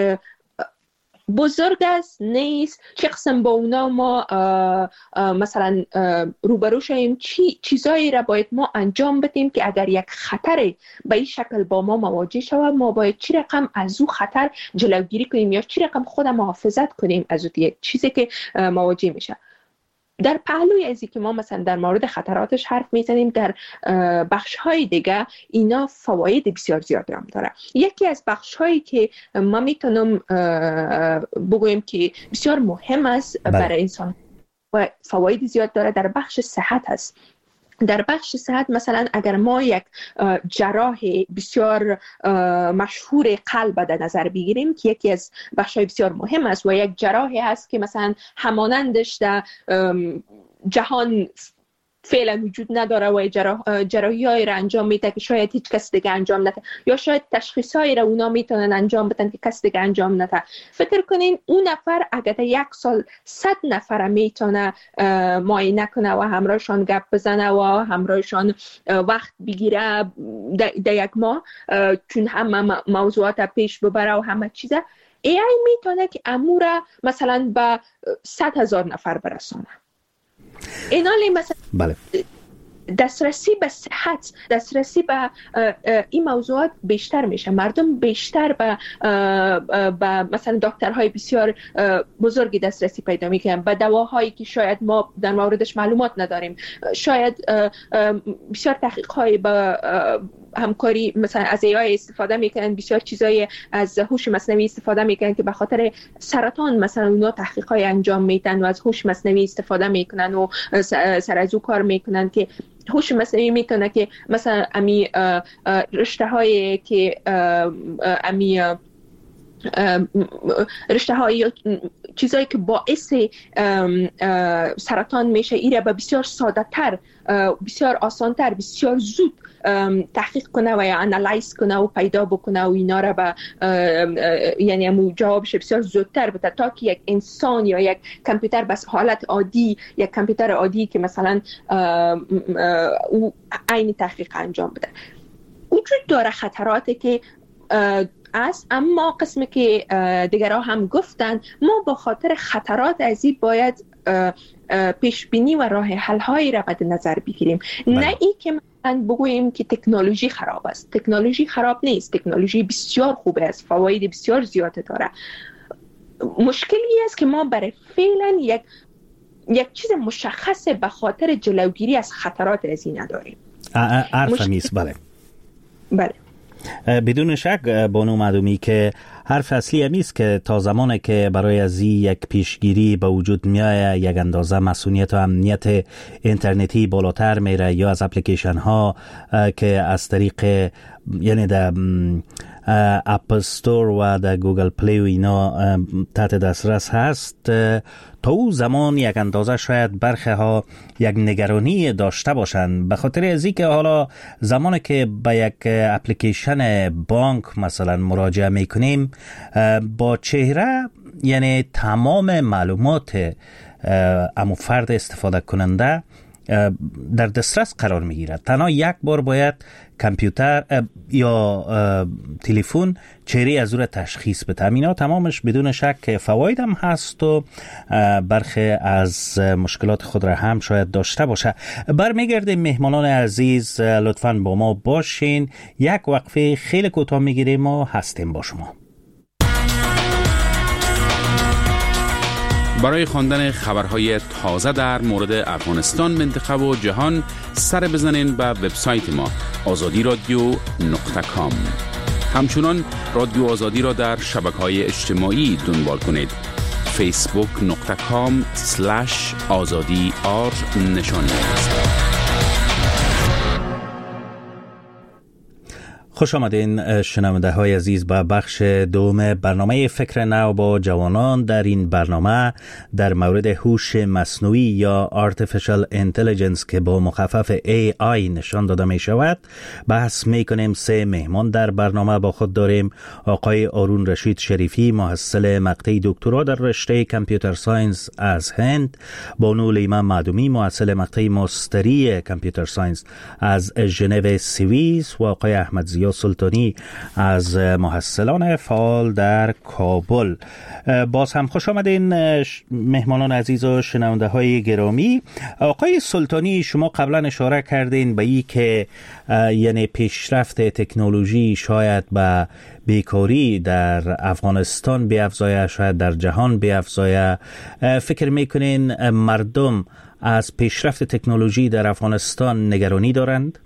[SPEAKER 4] بزرگ است نیست، چه قسم با اونا ما مثلا روبرو شویم، چیزایی را باید ما انجام بدیم که اگر یک خطر به این شکل با ما مواجه شود ما باید چی رقم از او خطر جلوگیری کنیم یا چی رقم خود محافظت کنیم از اون چیزی که مواجه میشه. در پهلوی ازی که ما مثلا در مورد خطراتش حرف میزنیم، در بخش‌های دیگه اینا فواید بسیار زیاد هم داره. یکی از بخش‌هایی که ما میتونم بگویم که بسیار مهم است برای انسان و فواید زیاد داره در بخش صحت است. در بخش صحت مثلا اگر ما یک جراح بسیار مشهور قلب در نظر بگیریم که یکی از بخش‌های بسیار مهم است و یک جراحی هست که مثلا همانندش در جهان فعلا وجود نداره و جراحی‌هایی را انجام میده که شاید هیچ کس دیگه انجام نده یا شاید تشخیصایی را اونا میتونن انجام بدن که کس دیگه انجام نده. فکر کنین اون نفر اگر یک سال 100 نفر میتونه معاینه کنه و همراهشان گپ بزنه و همراهشان وقت بگیره در یک ماه، چون همه موضوعات پیش ببره و همه چیزه، AI میتونه که امور مثلا به 100,000 نفر برسانه. اینالی مثلا
[SPEAKER 2] بله.
[SPEAKER 4] دسترسی به صحت، دسترسی به این موضوعات بیشتر میشه، مردم بیشتر به مثلا دکترهای بسیار بزرگی دسترسی پیدا میکنن، به دواهایی که شاید ما در موردش معلومات نداریم، شاید بسیار تحقیق‌های به همکاری مثلا از AI استفاده میکنن، بسیار چیزای از هوش مصنوعی استفاده میکنن که به خاطر سرطان مثلا اونا تحقیقای انجام میدن و از هوش مصنوعی استفاده میکنن و سر از او کار میکنن که هوش مصنوعی میتونه که مثلا امی رشته هایی که امی رشته های چیزایی که باعث سرطان میشه ایره به بسیار ساده تر، بسیار آسان تر، بسیار زود تحقیق کنه و یا انالایز کنه و پیدا بکنه و اینا را به یعنی همون جوابش بسیار زودتر بده تا که یک انسان یا یک کامپیوتر بس حالت عادی، یک کامپیوتر عادی که مثلا او عین تحقیق انجام بده. وجود داره خطراتی که است، اما قسمی که دیگرها هم گفتن ما با خاطر خطرات ازی باید پیش بینی و راه حل هایی را مد نظر بگیریم. نه ای که من بگوییم که تکنولوژی خراب است. تکنولوژی خراب نیست، تکنولوژی بسیار خوب است، فواید بسیار زیاده داره. مشکلی است که ما برای فعلا یک چیز مشخص به خاطر جلوگیری از خطرات ازی نداریم.
[SPEAKER 2] حرف نیست.
[SPEAKER 4] بله.
[SPEAKER 2] بدون شک بانو معدومی که حرف اصلی همیست که تا زمانی که برای از یک پیشگیری به وجود میاد یک اندازه مسئولیت و امنیت اینترنتی بالاتر میره یا از اپلیکیشن ها که از طریق یعنی در اپ استور و در گوگل پلی و اینا تحت دسترس هست، تا او زمان یک اندازه شاید برخی ها یک نگرانی داشته باشند به خاطر ازی که حالا زمانی که به یک اپلیکیشن بانک مثلا مراجعه میکنیم با چهره یعنی تمام معلومات امو فرد استفاده کننده در دسترس قرار میگیرد. تنها یک بار باید کامپیوتر یا تلفن چهره از او را تشخیص بده. اینا تمامش بدون شک فواید هم هست و برخی از مشکلات خود را هم شاید داشته باشه. برمیگردیم مهمانان عزیز، لطفاً با ما باشین، یک وقفه خیلی کوتاه میگیریم و هستیم با شما.
[SPEAKER 6] برای خواندن خبرهای تازه در مورد افغانستان، منطقه و جهان سر بزنین به وبسایت ما azadi.radio.com. همچنان رادیو آزادی را در شبکه‌های اجتماعی دنبال کنید. facebook.com/azadi_r نشان دهید.
[SPEAKER 2] خوش آمدین شنونده های عزیز به بخش دوم برنامه فکر نو با جوانان. در این برنامه در مورد هوش مصنوعی یا Artificial Intelligence که با مخفف AI نشان داده می شود بحث می کنیم. 3 مهمان در برنامه با خود داریم: آقای آرون رشید شریفی، محصل مقطع دکترا در رشته کامپیوتر ساینس از هند، بانو لیما معدومی، محصل مقطع ماستری کامپیوتر ساینس از ژنو سوئیس، و آقای احمد زیا سلطانی از محصلان فعال در کابل. باز هم خوش آمدین مهمانان عزیز و شنونده های گرامی. آقای سلطانی، شما قبلا اشاره کردین به این که یعنی پیشرفت تکنولوژی شاید به بیکاری در افغانستان بیافزایه، شاید در جهان بیافزایه. فکر میکنین مردم از پیشرفت تکنولوژی در افغانستان نگرانی دارند؟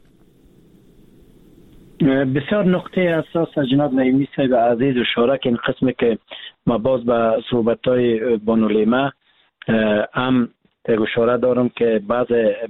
[SPEAKER 5] بسیار نقطه اساس جناب نعیمی صاحب عزیز اشاره که این قسمی که ما باز به صحبت‌های بانو لیما هم اشاره دارم که بعض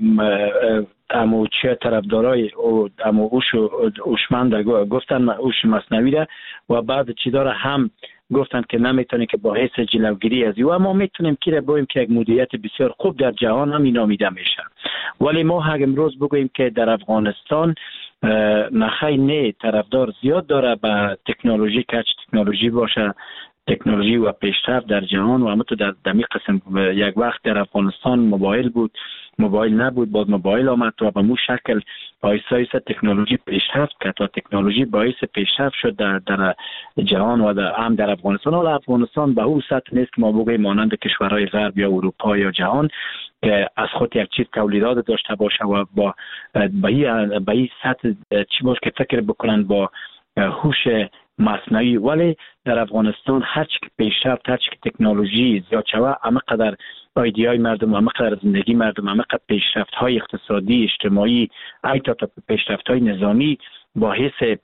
[SPEAKER 5] چه طرفدارای هوشمند گفتن هوش مصنوعی را و بعض چیزا را هم گفتن که نمیتونه که با حیث جلوگیری از او، اما میتونیم که بگوییم که یک مدیریت بسیار خوب در جهان هم نامیده میشه. ولی ما امروز بگوییم که در افغانستان نخی نه طرفدار زیاد داره به تکنولوژی، کچ تکنولوژی باشه، تکنولوژی و پیشرفت در جهان. و همونطور در دمی قسم یک وقت در افغانستان موبایل بود، موبایل نبود، بعد موبایل آمد و به مو شکل آیسته تکنولوژی پیشرفت کرد و تکنولوژی باعث پیشرفت شد در جهان و هم در افغانستان. و افغانستان به اون سطح نیست که ما بگوییم مانند کشورهای غرب یا اروپا یا جهان که از خود یک چیز تولیدات داشته باشه و با به این سطح چی باشه که فکر بکنن با هوش مصنوعی. ولی در افغانستان هر چی که پیشرفت، هر چی که تکنولوژی زیاد شوه، همه قدر ایدئای مردم، همه قدر زندگی مردم، همه قدر پیشرفت های اقتصادی، اجتماعی، حتی پیشرفت های نظامی با حیث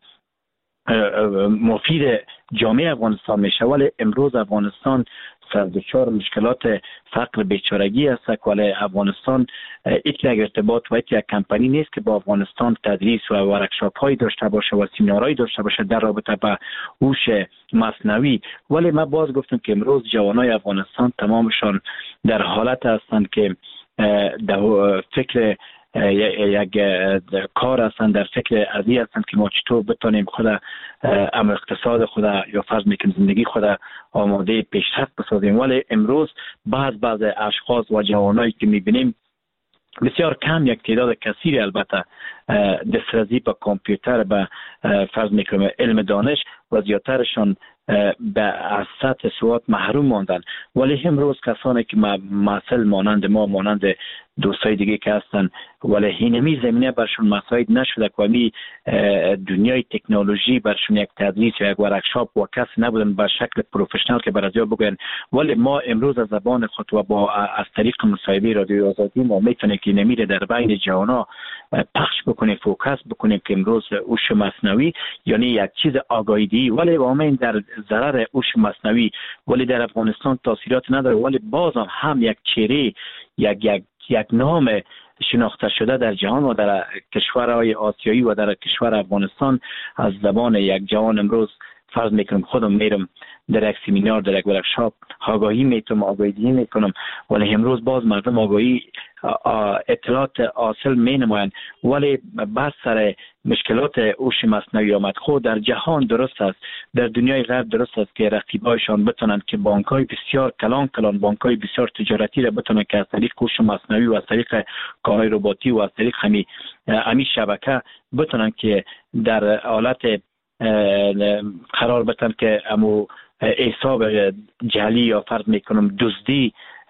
[SPEAKER 5] مفید جامعه افغانستان میشه. ولی امروز افغانستان سردچار مشکلات فقر بیچارگی است. ولی افغانستان یک ارتباط و یک کمپانی نیست که با افغانستان تدریس و ورکشاپ های داشته باشه و سمینارهای داشته باشه در رابطه با هوش مصنوعی. ولی ما باز گفتم که امروز جوانای افغانستان تمامشان در حالت هستند که در فکر یک کار هستند، در فکر ازی هستند که ما چطور بتانیم خود اقتصاد خود یا فرض میکنیم زندگی خود آماده پیشرفت بسازیم. ولی امروز بعض اشخاص و جوانایی که میبینیم بسیار کم، یک تعداد کثیر البته دسترسی به کامپیوتر، به فرض میکنیم علم دانش و زیادترشان به از سطح سواد محروم ماندن. ولی امروز کسانی که مسئله مانند ما، مانند دوستای دیگه که هستن، ولی اینمی زمینه برشون مساعد نشده که ولی دنیای تکنولوژی برشون یک تدریس و یک ورکشاپ و کس نبودن به شکل پروفشنال که برازیا بگن. ولی ما امروز از زبان خود و با از طریق مصاحبه رادیو آزادی ما میتونیم که نمیره در بین جوانا پخش بکنیم، فوکس بکنیم که امروز هوش مصنوعی یعنی یک چیز آگاهی، ولی واقعا در ضرر هوش مصنوعی ولی در افغانستان تاثیرات نداره. ولی بازم هم یک چهره، یک نام شناخته شده در جهان و در کشورهای آسیایی و در کشور افغانستان از زبان یک جوان امروز فرض میکنم خودم میرم در یک سمینار، در یک ورکشاپ آگاهی میکنم، ولی امروز باز مردم آگاهی اطلاعات حاصل می نمایند. ولی بس سر مشکلات هوش مصنوعی آمد. خود در جهان درست است، در دنیای غرب درست است که رقیبایشان بتونند که بانک‌های بسیار کلان بانک‌های بسیار تجارتی را بتونند که از طریق هوش مصنوعی و از طریق کارهای رباتی و از طریق همی شبکه بتونند که در حالت قرار بتن که امو حساب جعلی یا فرض میکنم دزدی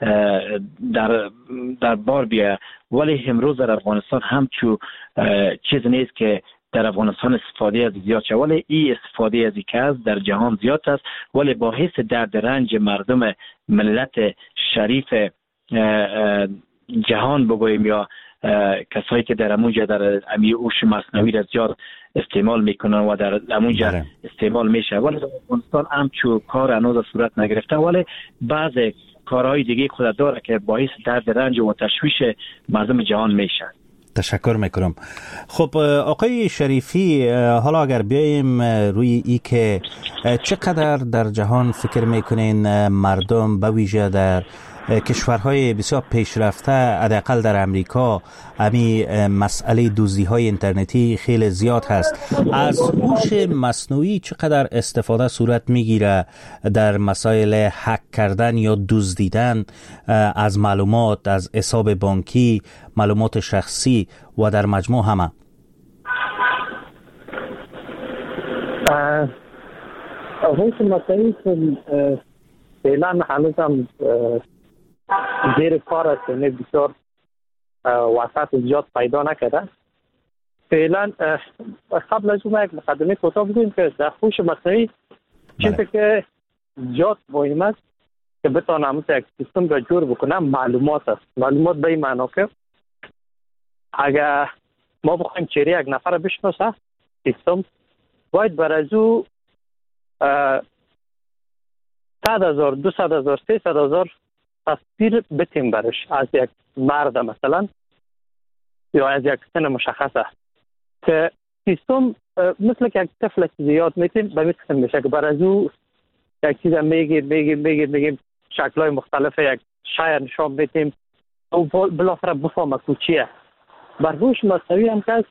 [SPEAKER 5] در بار بیاید. ولی امروز در افغانستان همچو چیز نیست که در افغانستان استفاده از زیاد شد، ولی این استفاده از که از در جهان زیاد است. ولی با حیث درد رنج مردم ملت شریف جهان بگوییم یا کسایی که در امونجا در هوش مصنوعی را زیاد استعمال میکنن و در امونجا استعمال میشه، ولی در افغانستان همچو کار هنوز صورت نگرفته. ولی بعض کارهای دیگه خود داره که باعث درد رنج و تشویش مردم جهان میشه.
[SPEAKER 2] تشکر میکنم. خب آقای شریفی، حالا اگر بیاییم روی ای که چقدر در جهان فکر میکنین مردم به ویژه در کشورهای بسیار پیشرفته، حداقل در امریکا، همین مسئله دزدی‌های اینترنتی خیلی زیاد هست. از هوش مصنوعی چقدر استفاده صورت میگیره در مسائل هک کردن یا دزدیدن از معلومات، از حساب بانکی، معلومات شخصی و در مجموع همه؟
[SPEAKER 3] هوش مصنوعی فعلا هنوز هم زیر کار است، یعنی بسیار وسط زیاد پیدا نکرده. فعلا قبل از اون یک مقدمه کوتاه بگویم که در هوش مصنوعی چیزی که زیاد مهم است که بتونه یک سیستم را جور بکنه معلومات است. معلومات به این معنا که اگر ما بخوایم چهره یک نفر بشناسه، سیستم باید بر از او 100,000 200,000 300,000 تصویر بتیم برش از یک مرد مثلا یا از یک سن مشخصه، که سیستم مثل که یک طفل زیاد میتیم به میتیم میشه که بر از او یک چیز میگیم شکلهای مختلف یک شایر نشان میتیم و بلافره بفهمه کوچیه. بر هوش مصنوعی هم که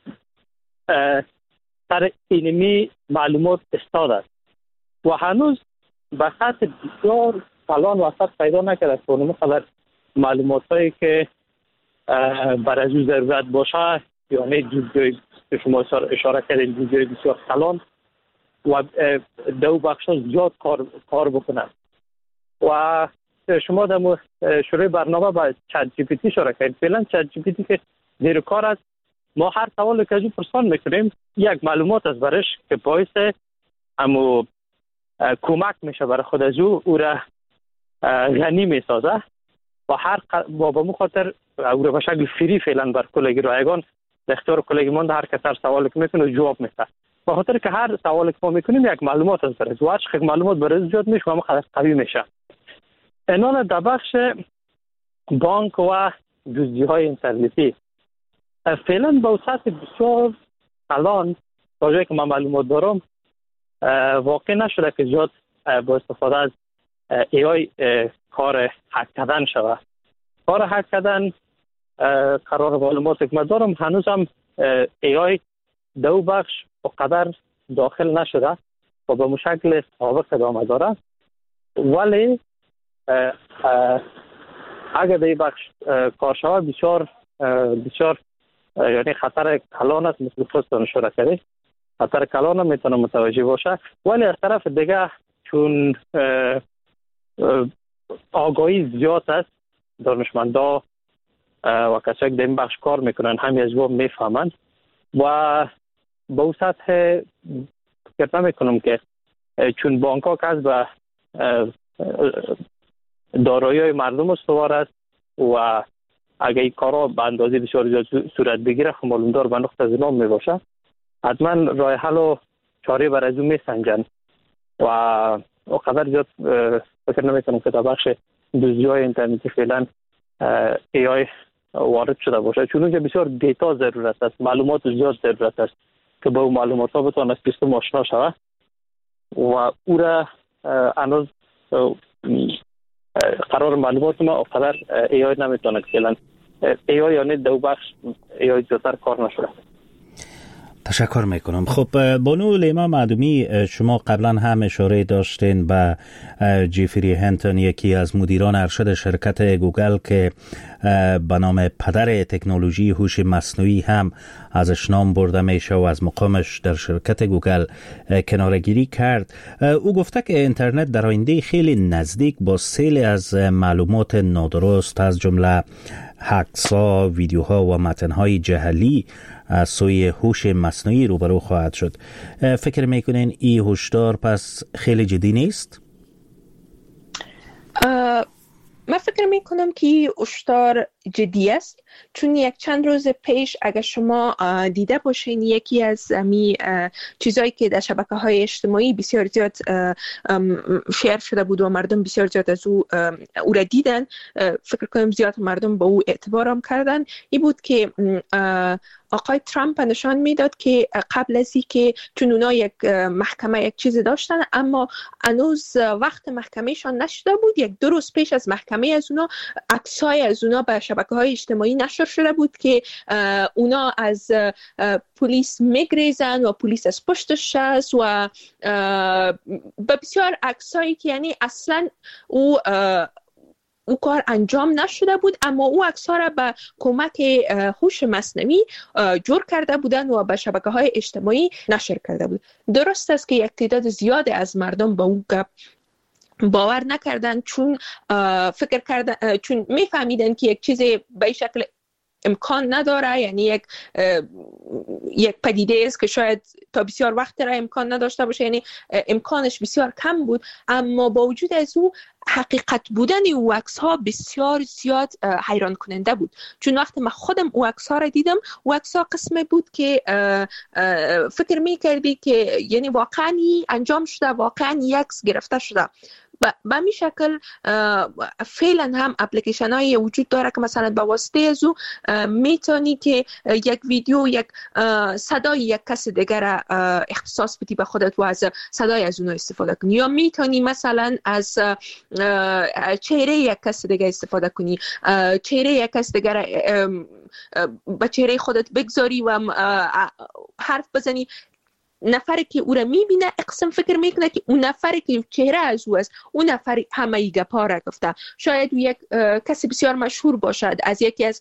[SPEAKER 3] سر اینمی معلومات استاده است و هنوز به خط بسیار فلان وسط پیدا نکرده که اونم خبر معلومات هایی که بر از او ضرورت باشه، یعنی جوجوی که شما اشاره کردید جوجوی بسیار فلان و دو بخش زیاد کار بکنن. و شما در شروع برنامه با چت جی پی تی اشاره کردید. فعلا چت جی پی تی که زیر کار است، ما هر سوالی که از او پرسان میکنیم یک معلومات از برش که باعث امو کمک میشه برای خود از او را غنی میسازه و هر با به خاطر او را به شکل فری فعلا بر کلگی رایگان در اختیار کلگی مانده. هر کس هر سوالی که میکنه جواب میده، به خاطر که هر سوالی که ما میکنیم یک معلومات از برای و هر معلومات برای زیاد میشه و خلاص قوی میشه. اینا در بخش بانک و دزدی های اینترنتی فعلا با سطح بسیار الان تا جایی که من معلومات دارم واقع نشده که زیاد با استفاده از AI کار هک کردن شود. کار هک کردن قرار معلوماتی که من دارم هنوز هم AI دو بخش قدر داخل نشده و به مشکل سابق ادامه داره، ولی اگر در این بخش کار شود بسیار یعنی خطر کلان است. مثل خودتون اشاره کردید خطر کلان هم میتونه متوجه باشه، ولی از طرف دیگه چون آگاهی زیاد است، دانشمندا و کسایی که در این بخش کار میکنن همین از او میفهمند و با اون سطح فکر نمیکنم که چون بانک ها که از به دارایی های مردم استوار است و اگر این کارها به اندازه بسیار زیاد صورت بگیره خب معلومدار به نقطه زنام میباشه، حتما راه حل و چاره بر از اون میسنجن و قدر زیاد فکر نمیکنم که در بخش دزدی های اینترنتی فعلا AI وارد شده باشه، چون اونجا بسیار دیتا ضرورت است، معلومات زیاد ضرورت است که با اون معلومات ها بتونه سیستم آشنا شود و او را هنوز قرار معلومات ما قدر AI نمیتونه که فعلا AI یعنی دو بخش AI زیادتر کار نشده.
[SPEAKER 2] تشکر میکنم. خب بانو لیما معدومی، شما قبلا هم اشاره داشتین به جیفری هنتون، یکی از مدیران ارشد شرکت گوگل که به نام پدر تکنولوژی هوش مصنوعی هم ازش نام برده میشه و از مقامش در شرکت گوگل کناره‌گیری کرد. او گفته که اینترنت در آینده خیلی نزدیک با سیل از معلومات نادرست از جمله هکس‌ها، ویدیوها و متن‌های جعلی از سوی هوش مصنوعی روبرو خواهد شد. فکر میکنین این هشدار پس خیلی جدی نیست؟
[SPEAKER 4] من فکر میکنم که هشدار جدی است، چون یک چند روز پیش اگر شما دیده باشین یکی از چیزایی که در شبکه‌های اجتماعی بسیار زیاد شیر شده بود و مردم بسیار زیاد از او را دیدن، فکر کنم زیاد مردم با او اعتبار هم کردن، این بود که آقای ترامپ نشان میداد که قبل از اینکه چون اونا یک محکمه یک چیز داشتن اما هنوز وقت محکمهشان نشده بود، یک 2 روز پیش از محکمه از اونا عکسای از اونا به شبکه‌های اجتماعی نشر شده بود که اونا از پلیس میگریزن و پلیس از پشتش است و بسیار عکسایی که یعنی اصلا او کار انجام نشده بود، اما او عکس‌ها را به کمک هوش مصنوعی جور کرده بودند و به شبکه‌های اجتماعی نشر کرده بود. درست است که یک تعداد زیاد از مردم به او باور نکردند، چون فکر کردن، چون میفهمیدن که یک چیز به این شکل امکان نداره، یعنی یک پدیده است که شاید تا بسیار وقت را امکان نداشته باشه، یعنی امکانش بسیار کم بود، اما با وجود از او حقیقت بودن او عکس ها بسیار زیاد حیران کننده بود. چون وقتی من خودم او عکس ها را دیدم، او عکس ها قسمه بود که فکر می کردی که یعنی واقعا انجام شده، واقعا یک عکس گرفته شده. به می شکل فعلا هم اپلیکیشن های وجود داره که مثلا با واسطه از او میتونی که یک ویدیو، یک صدای یک کس دیگر اختصاص بدی به خودت و از صدای از اون استفاده کنی، یا میتونی مثلا از چهره یک کس دیگر استفاده کنی، چهره یک کس دیگر به چهره خودت بگذاری و حرف بزنی. نفری که او را میبینه اقسم فکر میکنه که اون نفری که چهره از او است، اون نفری همه ای گپا را گفته. شاید یک کسی بسیار مشهور باشد، از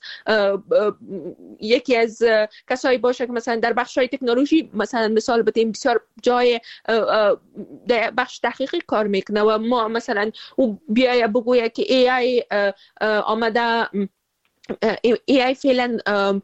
[SPEAKER 4] یکی از کسایی باشه که مثلا در بخش‌های تکنولوژی مثلا مثال بزنیم بسیار جای بخش تحقیقی کار میکنه و ما مثلا او بیایه بگویه که AI آمده، AI فعلا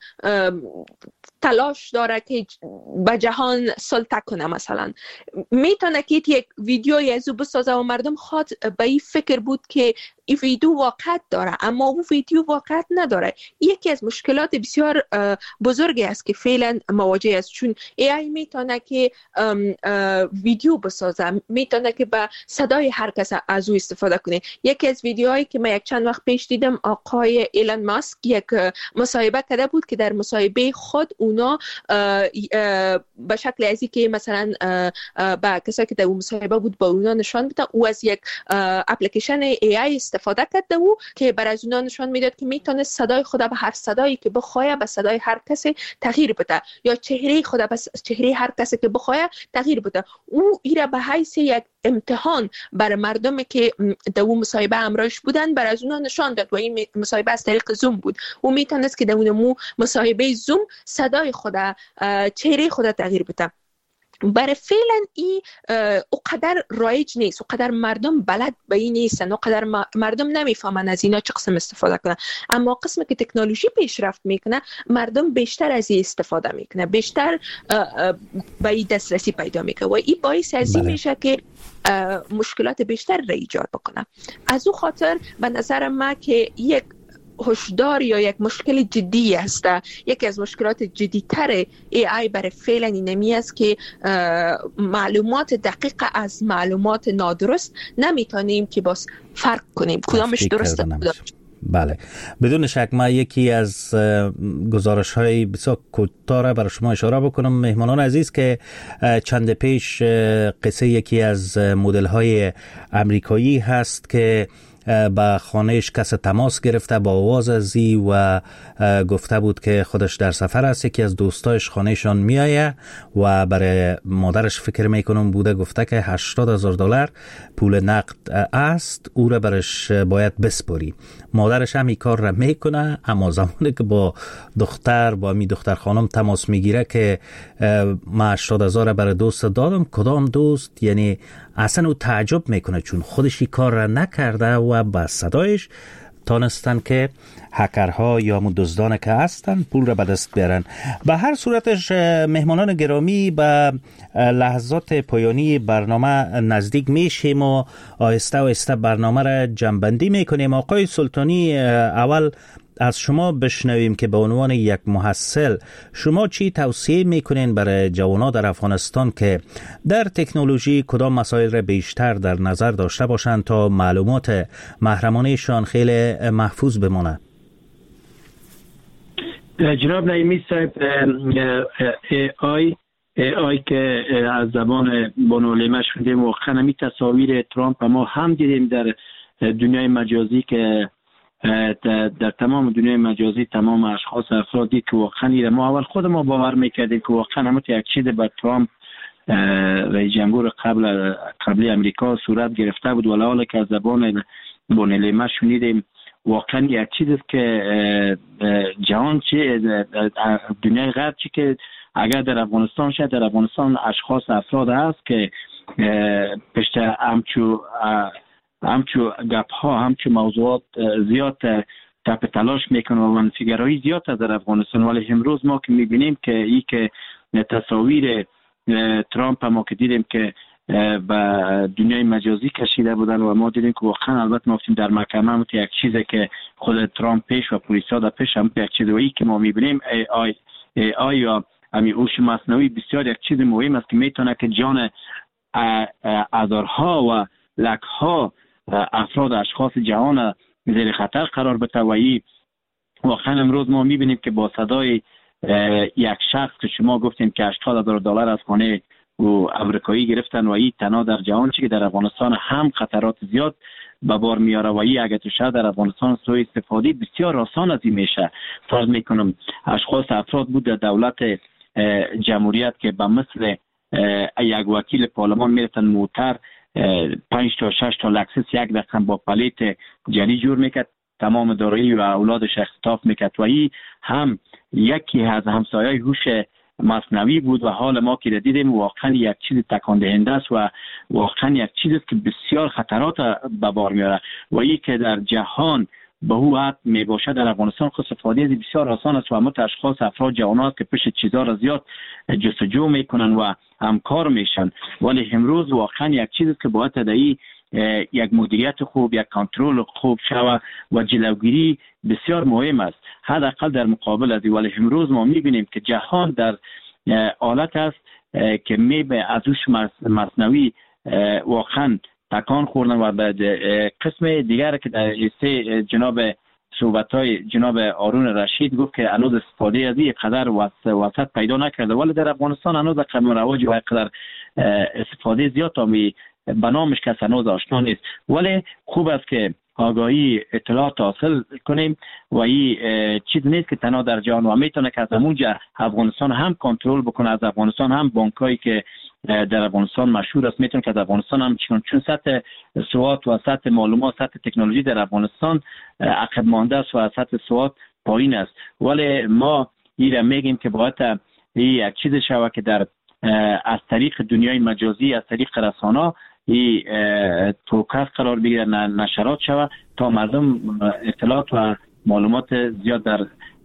[SPEAKER 4] تلاش داره که به جهان سلطه کنه، مثلا میتونه که یک ویدیوی از او بسازه و مردم خود به این فکر بود که این ویدیو واقعیت داره، اما او ویدیو واقعیت نداره. یکی از مشکلات بسیار بزرگی است که فعلا مواجه است، چون AI میتونه که ویدیو بسازه، میتونه که به صدای هر کس از او استفاده کنه. یکی از ویدیوهایی که من یک چند وقت پیش دیدم، آقای ایلان ماسک یک مصاحبه کرده بود که در مصاحبه خود اونا به شکل ازی که مثلا با کسایی که در اون مصاحبه بود با اونا نشان بده، او از یک اپلیکیشن AI استفاده کرده و که برای از اونا نشان میداد که میتونه صدای خود به هر صدایی که بخواه به صدای هر کسی تغییر بده، یا چهره خود به چهره هر کسی که بخواه تغییر بده. او ایره به حیث یک امتحان برای مردمی که در اون مصاحبه همراهش بودن برای از اونا نشان داد و این مصاحبه از طریق زوم بود. او میتونست که در اون مصاحبه زوم صدای خود، چهره خود تغییر بده. برای فعلا این اقدر رایج نیست، اقدر مردم بلد به این نیستن، اقدر مردم نمیفهمن از اینا چه قسم استفاده کنن. اما قسمی که تکنولوژی پیشرفت میکنه، مردم بیشتر از این استفاده میکنه، بیشتر به این دسترسی پیدا میکنه و این باعث از این میشه که مشکلات بیشتر را ایجاد بکنه. از او خاطر به نظر من که یک هشدار یا یک مشکل جدی است. یکی از مشکلات جدی‌تر AI برای فعلا اینمی است که معلومات دقیق از معلومات نادرست نمیتونیم که باز فرق کنیم کدامش درسته.
[SPEAKER 2] بله، بدون شک. ما یکی از گزارش‌های بسیار کوتاه را برای شما اشاره بکنم. مهمانان عزیز که چند پیش قصه یکی از مدل‌های امریکایی هست که با خانهش کس تماس گرفته با آواز ازی و گفته بود که خودش در سفر است، یکی از دوستایش خانهشان میایه و برای مادرش فکر میکنم بوده گفته که $80,000 پول نقد است، او را برش باید بسپاری. مادرش هم این کار را میکنه، اما زمانی که با می دختر خانم تماس میگیره که ما $80,000 برای دوست دادم، کدام دوست؟ یعنی اصلا او تعجب میکنه چون خودش این کار را نکرده و با صدایش تانستن که هکرها یا دزدان که هستن پول را به دست بیارن. به هر صورتش مهمانان گرامی به لحظات پایانی برنامه نزدیک میشیم و آهسته آهسته برنامه را جمع‌بندی میکنیم. آقای سلطانی، اول از شما بشنویم که به عنوان یک محصل شما چی توصیه میکنین برای جوانان در افغانستان که در تکنولوژی کدام مسائل را بیشتر در نظر داشته باشند تا معلومات محرمانهشان خیلی محفوظ بمانه؟
[SPEAKER 5] جناب نعیمی صاحب، AI که از زبان بانوعلمه شده واقعا همی تصاویر ترامپ ما هم دیدیم در دنیای مجازی که در تمام دنیای مجازی تمام اشخاص افرادی که واقعا ما اول خود ما باور میکردیم که واقعا همون یک چیز به ترامپ رئیس جمهور قبلی امریکا صورت گرفته بود، ولی حالا که از زبان بانوعلمه شنیدیم واقعا یک چیز است که جهان چی دنیای غرب چی که اگر در افغانستان شد، در افغانستان اشخاص افراد هست که پشت همچو گپ ها همچو موضوعات زیاد تپ تلاش میکنه و منفیگرایی زیاد در افغانستان. ولی امروز ما که میبینیم که ای که تصاویر ترامپ ما که دیدیم که به دنیای مجازی کشیده بودن و ما دیدیم که واقعا البته ما گفتیم در محکمه هم یک چیزی که خود ترامپ پیش و پلیسا در پیش هم یک چیز و ای که ما میبینیم آیا همین هوش مصنوعی بسیار یک چیز مهم است که میتونه که جان هزارها و لکها افراد اشخاص جهان زیر خطر قرار بده و ای واقعا امروز ما میبینیم که با صدای یک شخص که شما گفتیم که $80,000 از خانه و امریکایی گرفتن و ای تنها در جهان چی که در افغانستان هم خطرات زیاد به بار میاره و ای اگه تو شهر در افغانستان سوء استفاده بسیار آسان از این میشه. فرض میکنم اشخاص افراد بود در دولت جمهوریت که به مثل یک وکیل پارلمان میرفتن موتر 5 تا 6 تا لکسس یک رقم با پلیت جلی جور میکرد، تمام دارایی و اولادش اختطاف میکرد و ای هم یکی از همسایه‌های هوش مصنوعی بود و حال ما که دیدیم واقعا یک چیز تکان دهنده است و واقعا یک چیز است که بسیار خطرات به بار میاره و ای که در جهان به هو حد می باشه در افغانستان خود استفاده از بسیار آسان است و همه اشخاص افراد جوانان که پشت چیزا را زیاد جستجو میکنن و همکار میشن. ولی امروز واقعا یک چیزی که باید تدایی یک مدیریت خوب، یک کنترل خوب شود و جلوگیری بسیار مهم است حداقل در مقابل از. ولی امروز ما میبینیم که جهان در حالت است که از هوش مصنوعی واقعا تکان خوردن و به قسم دیگر که در ایسته جناب صحبت‌های جناب هارون رشید گفت که هنوز استفاده از این قدر وسط پیدا نکرده، ولی در افغانستان هنوز قدم رواج و قدر استفاده زیاد تا به نامش کس هنوز آشنا نیست. ولی خوب است که آگاهی اطلاعات حاصل کنیم و این چیز نیست که تنها در جهان و میتونه که از همونجا افغانستان هم کنترل بکنه، از افغانستان هم بانکایی که در افغانستان مشهور است میتونه که از افغانستان هم چون سطح سواد و سطح معلومات سطح تکنولوژی در افغانستان عقب مانده است و سطح سواد پایین است. ولی ما این میگیم که باید یک چیز شود که در از طریق دنیای مجازی از طریق رسانه این توکس قرار بگیره، نشرات شود تا مردم اطلاعات و معلومات زیاد در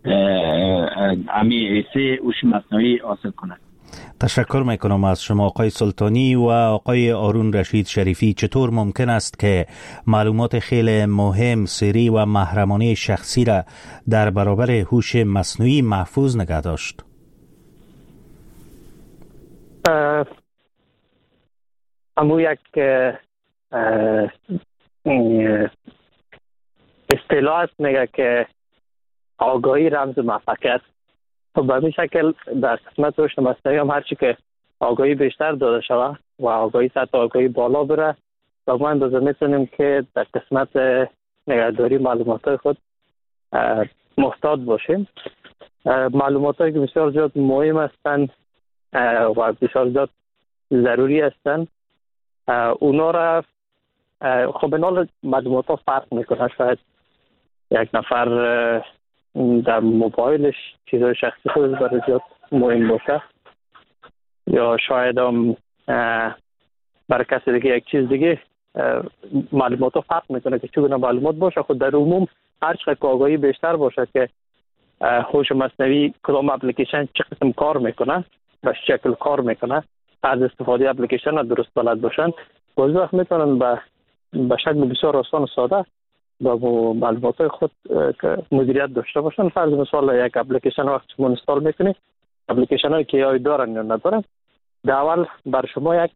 [SPEAKER 5] ایسه هوش مصنوعی حاصل کنند.
[SPEAKER 2] تشکر میکنم از شما آقای سلطانی و آقای هارون رشید شریفی. چطور ممکن است که معلومات خیلی مهم، سری و محرمانه شخصی را در برابر هوش مصنوعی محفوظ نگه داشت؟
[SPEAKER 3] امو یک اصطلاح است میگه که آگاهی رمز موفقیت. خب به این شکل در قسمت هوش مصنوعی هم هرچی که آگاهی بیشتر داده شود و آگاهی سطح آگاهی بالا بره و ما اندازه میتونیم که در قسمت نگهداری معلومات خود محتاط باشیم. معلومات هایی که بسیار زیاد مهم هستند و بسیار زیاد ضروری هستند اونا را خب اینال معلومات ها فرق میکنه. شاید یک نفر در موبایلش چیزهای شخصی خودش برای زیاد مهم باشه یا شاید هم برای کسی دیگه یک چیز دیگه معلومات ها فرق میکنه که چگونه معلومات باشه. خود در عموم هر چقدر آگاهی بیشتر باشه که هوش مصنوعی کدام اپلیکیشن چه قسم کار میکنه و شکل کار میکنه، از استفاده اپلیکیشن درست بلد باشن، باز وقت میتونن به شکل بسیار آسان و ساده با معلومات خود مدیریت داشته باشن. فرض مثال یک اپلیکیشن وقتی شما اینستال میکنید، اپلیکیشن هایی که آی دارن یا ندارن، در اول بر شما یک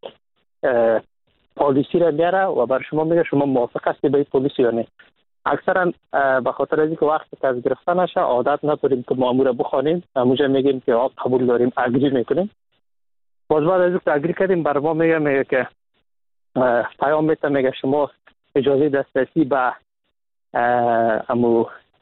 [SPEAKER 3] پالیسی را میاره و بر شما میگه شما موافق هستی به این پالیسی یا نه. اکثرا به خاطر از اینکه وقت از گرفته نشه عادت نداریم که مامور بخوانیم، همونجا میگیم که قبول داریم، اگری میکنیم. باز بعد از اینکه اگری کردیم بر ما میگه که پیام میده، میگه شما اجازه دسترسی به امو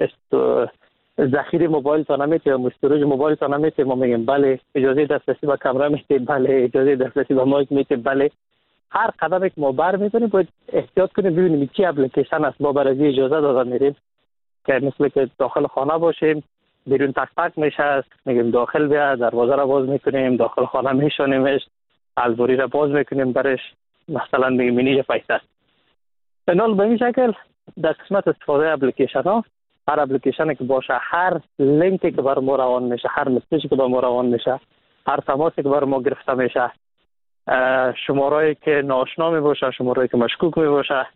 [SPEAKER 3] ذخیره موبایل تا نمیته یا استوریج موبایل تا نمیته. ما میگیم بله. اجازه دسترسی به کامera میته، بله. اجازه دسترسی به مایک میته، بله. هر قدمی که ما بر می‌کنیم باید احتیاط کنیم ببینیم چه اپلیکیشن است. ما برای اجازه داده میریم که مثل که داخل خانه باشیم، بیرون تک تک میشه، میگیم داخل بیا، دروازه را باز میکنیم، داخل خانه میشونیمش، البوری را باز میکنیم برش، مثلا میگیم اینجا پیسه است. بنال به این شکل در قسمت استفاده اپلیکیشن ها، هر اپلیکیشنی که باشه، هر لینکی که بر ما روان میشه، هر مسیجی که بر ما روان میشه، هر تماسی که بر ما گرفته میشه، شمارهایی که ناآشنا می باشه، شمارهایی که مشکوک می باشه،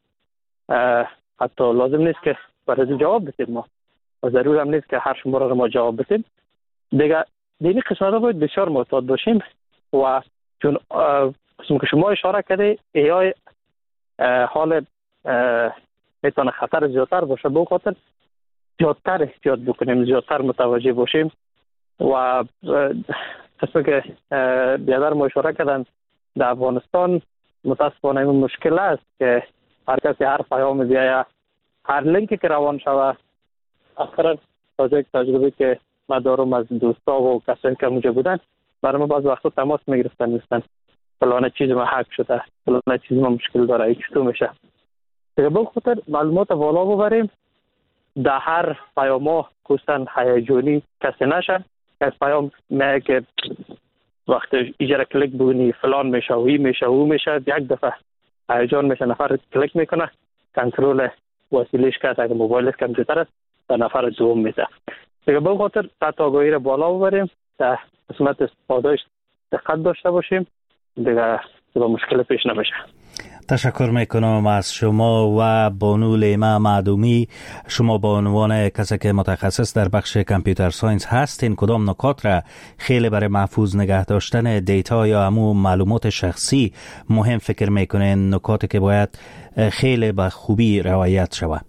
[SPEAKER 3] حتی لازم نیست که برای جواب بدیم ما و ضرور هم نیست که هر شماره رو ما جواب بدیم. دیگه دینی قسمت ها باید بسیار محتاط باشیم و چون قسم که شما اشاره کرده AI حال میتونه خطر زیادتر باشه، به خاطر زیادتر احتیاط بکنیم، زیادتر متوجه باشیم. و قسم که بیادر ما اشاره کردن در افغانستان متاسفانه این مشکل است که هر کسی هر پیام بیایه، هر لینکی که روان شوه، اخیرا تازه تجربه که من دارم از دوستا و کسایی که اونجا بودن، برای ما بعض وقتا تماس میگرفتن، میستن فلانه چیز ما حک شده، فلانه چیز ما مشکل داره، این چطور میشه. دیگه به خاطر معلومات والا ببریم، در هر پیام ها کستن هیجانی کسی نشه. از پیام میگه که وقتی ایجاره کلیک بونی فلان میشه و این میشه و او میشه، یک دفعه هیجان میشه، نفر کلیک میکنه، کنترل وسیلهش که اگه موبایلش کامپیوتر است به نفر دوم میده. دیگه به خاطر سطح آگاهی رو بالا ببریم، در قسمت استفادهش دقت داشته باشیم، دیگه با مشکل پیش نمیشه.
[SPEAKER 2] تشکر میکنم از شما و بانو لیما معدومی. شما با عنوان کسی که متخصص در بخش کامپیوتر ساینس هستین، کدام نکات را خیلی برای محفوظ نگه داشتن دیتا یا همون معلومات شخصی مهم فکر میکنین؟ نکاتی که باید خیلی به خوبی رعایت شود.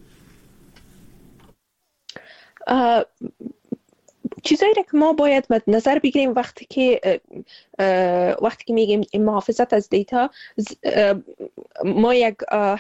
[SPEAKER 4] چیزایی که ما باید مد نظر بگیریم وقتی که میگیم محافظت از دیتا، ما یک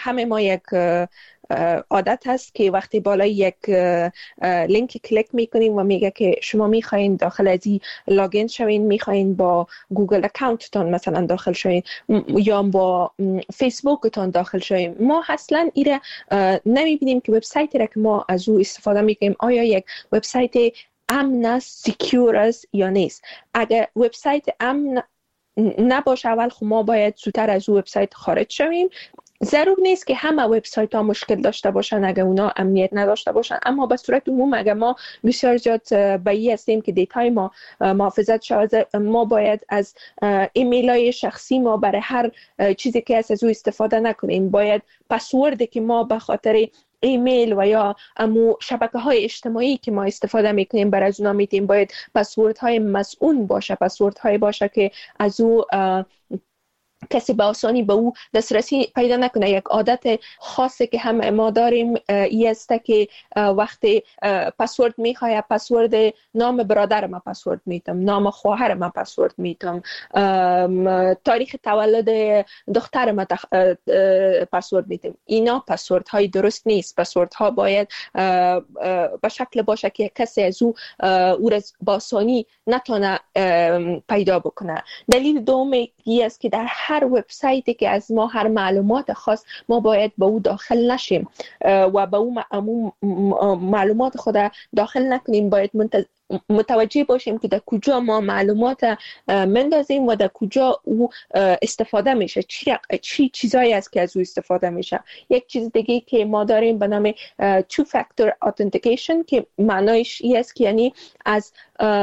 [SPEAKER 4] عادت هست که وقتی بالای یک لینک کلیک میکنیم و میگه که شما میخواین داخل از این لاگین شوین، میخواین با گوگل اکانتتون مثلا داخل شوین یا با فیسبوکتون داخل شوین، ما اصلا ایره نمیبینیم که وبسایتی را که ما از او استفاده میکنیم آیا یک وبسایت امن است، سکیور است یا نیست. اگر وبسایت امن نباشه، اول خب ما باید زودتر از او وبسایت خارج شویم. ضرور نیست که همه وبسایت ها مشکل داشته باشن اگر اونا امنیت نداشته باشن، اما به صورت عموم اگر ما بسیار زیاد بایی هستیم که دیتای ما محافظت شود، ما باید از ایمیل های شخصی ما برای هر چیزی که از او استفاده نکنیم. باید پسوردی که ما به خاطر ایمیل و یا امو شبکه‌های اجتماعی که ما استفاده میکنیم برای از اونا میتیم، باید پسوردهای مسئول باشه، پسوردهای باشه که از او کسی به آسانی به او دسترسی پیدا نکنه. یک عادت خاصی که همه ما داریم این است که وقتی پسورد میخواه، پسورد نام برادر ما پسورد میتم، نام خواهر ما پسورد میتم، تاریخ تولد دختر ما پسورد میتم. اینا پسورد های درست نیست. پسورد ها باید به شکل باشه که کسی از او را با آسانی نتونه پیدا بکنه. دلیل دومی است که در هر وبسایتی که از ما هر معلومات خاص ما باید به او داخل نشیم و به او معلومات خود داخل نکنیم. باید متوجه باشیم که در کجا ما معلومات مندازیم و در کجا او استفاده میشه، چی چیزایی است که از او استفاده میشه. یک چیز دیگه که ما داریم به نام two factor authentication که معنایش این است که یعنی از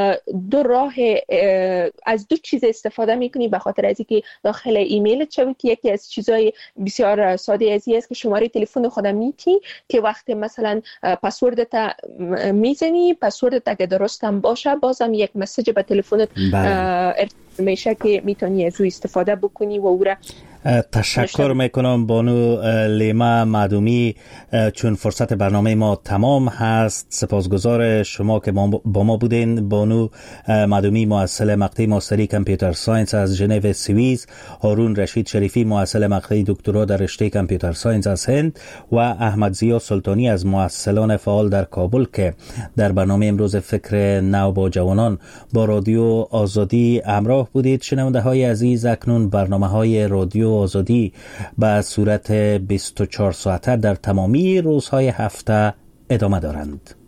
[SPEAKER 4] دو چیز استفاده میکنی، به خاطر از اینکه داخل ایمیلت شوی که یکی از چیزای بسیار ساده از این است که شماره تلفن خودت میتی که وقتی مثلا پسوردت میزنی، پسوردت اگه درست هم باشه بازم یک مسیج به تلفنت میشه که میتونی از او استفاده بکنی و او را
[SPEAKER 2] تشکر میکنم بانو لیما معدومی، چون فرصت برنامه ما تمام هست. سپاسگزار شما که با ما بودین. بانو معدومی مؤسسه مقطع ماستری کامپیوتر ساینس از ژنو سوئیس، هارون رشید شریفی مؤسسه مقطع دکترا در رشته کامپیوتر ساینس از هند و احمد ضیا سلطانی از مؤسسان فعال در کابل که در برنامه امروز فکر نو با جوانان با رادیو آزادی همراه بودید. شنونده های عزیز، اکنون برنامه های رادیو آزادی به صورت 24 ساعته در تمامی روزهای هفته ادامه دارند.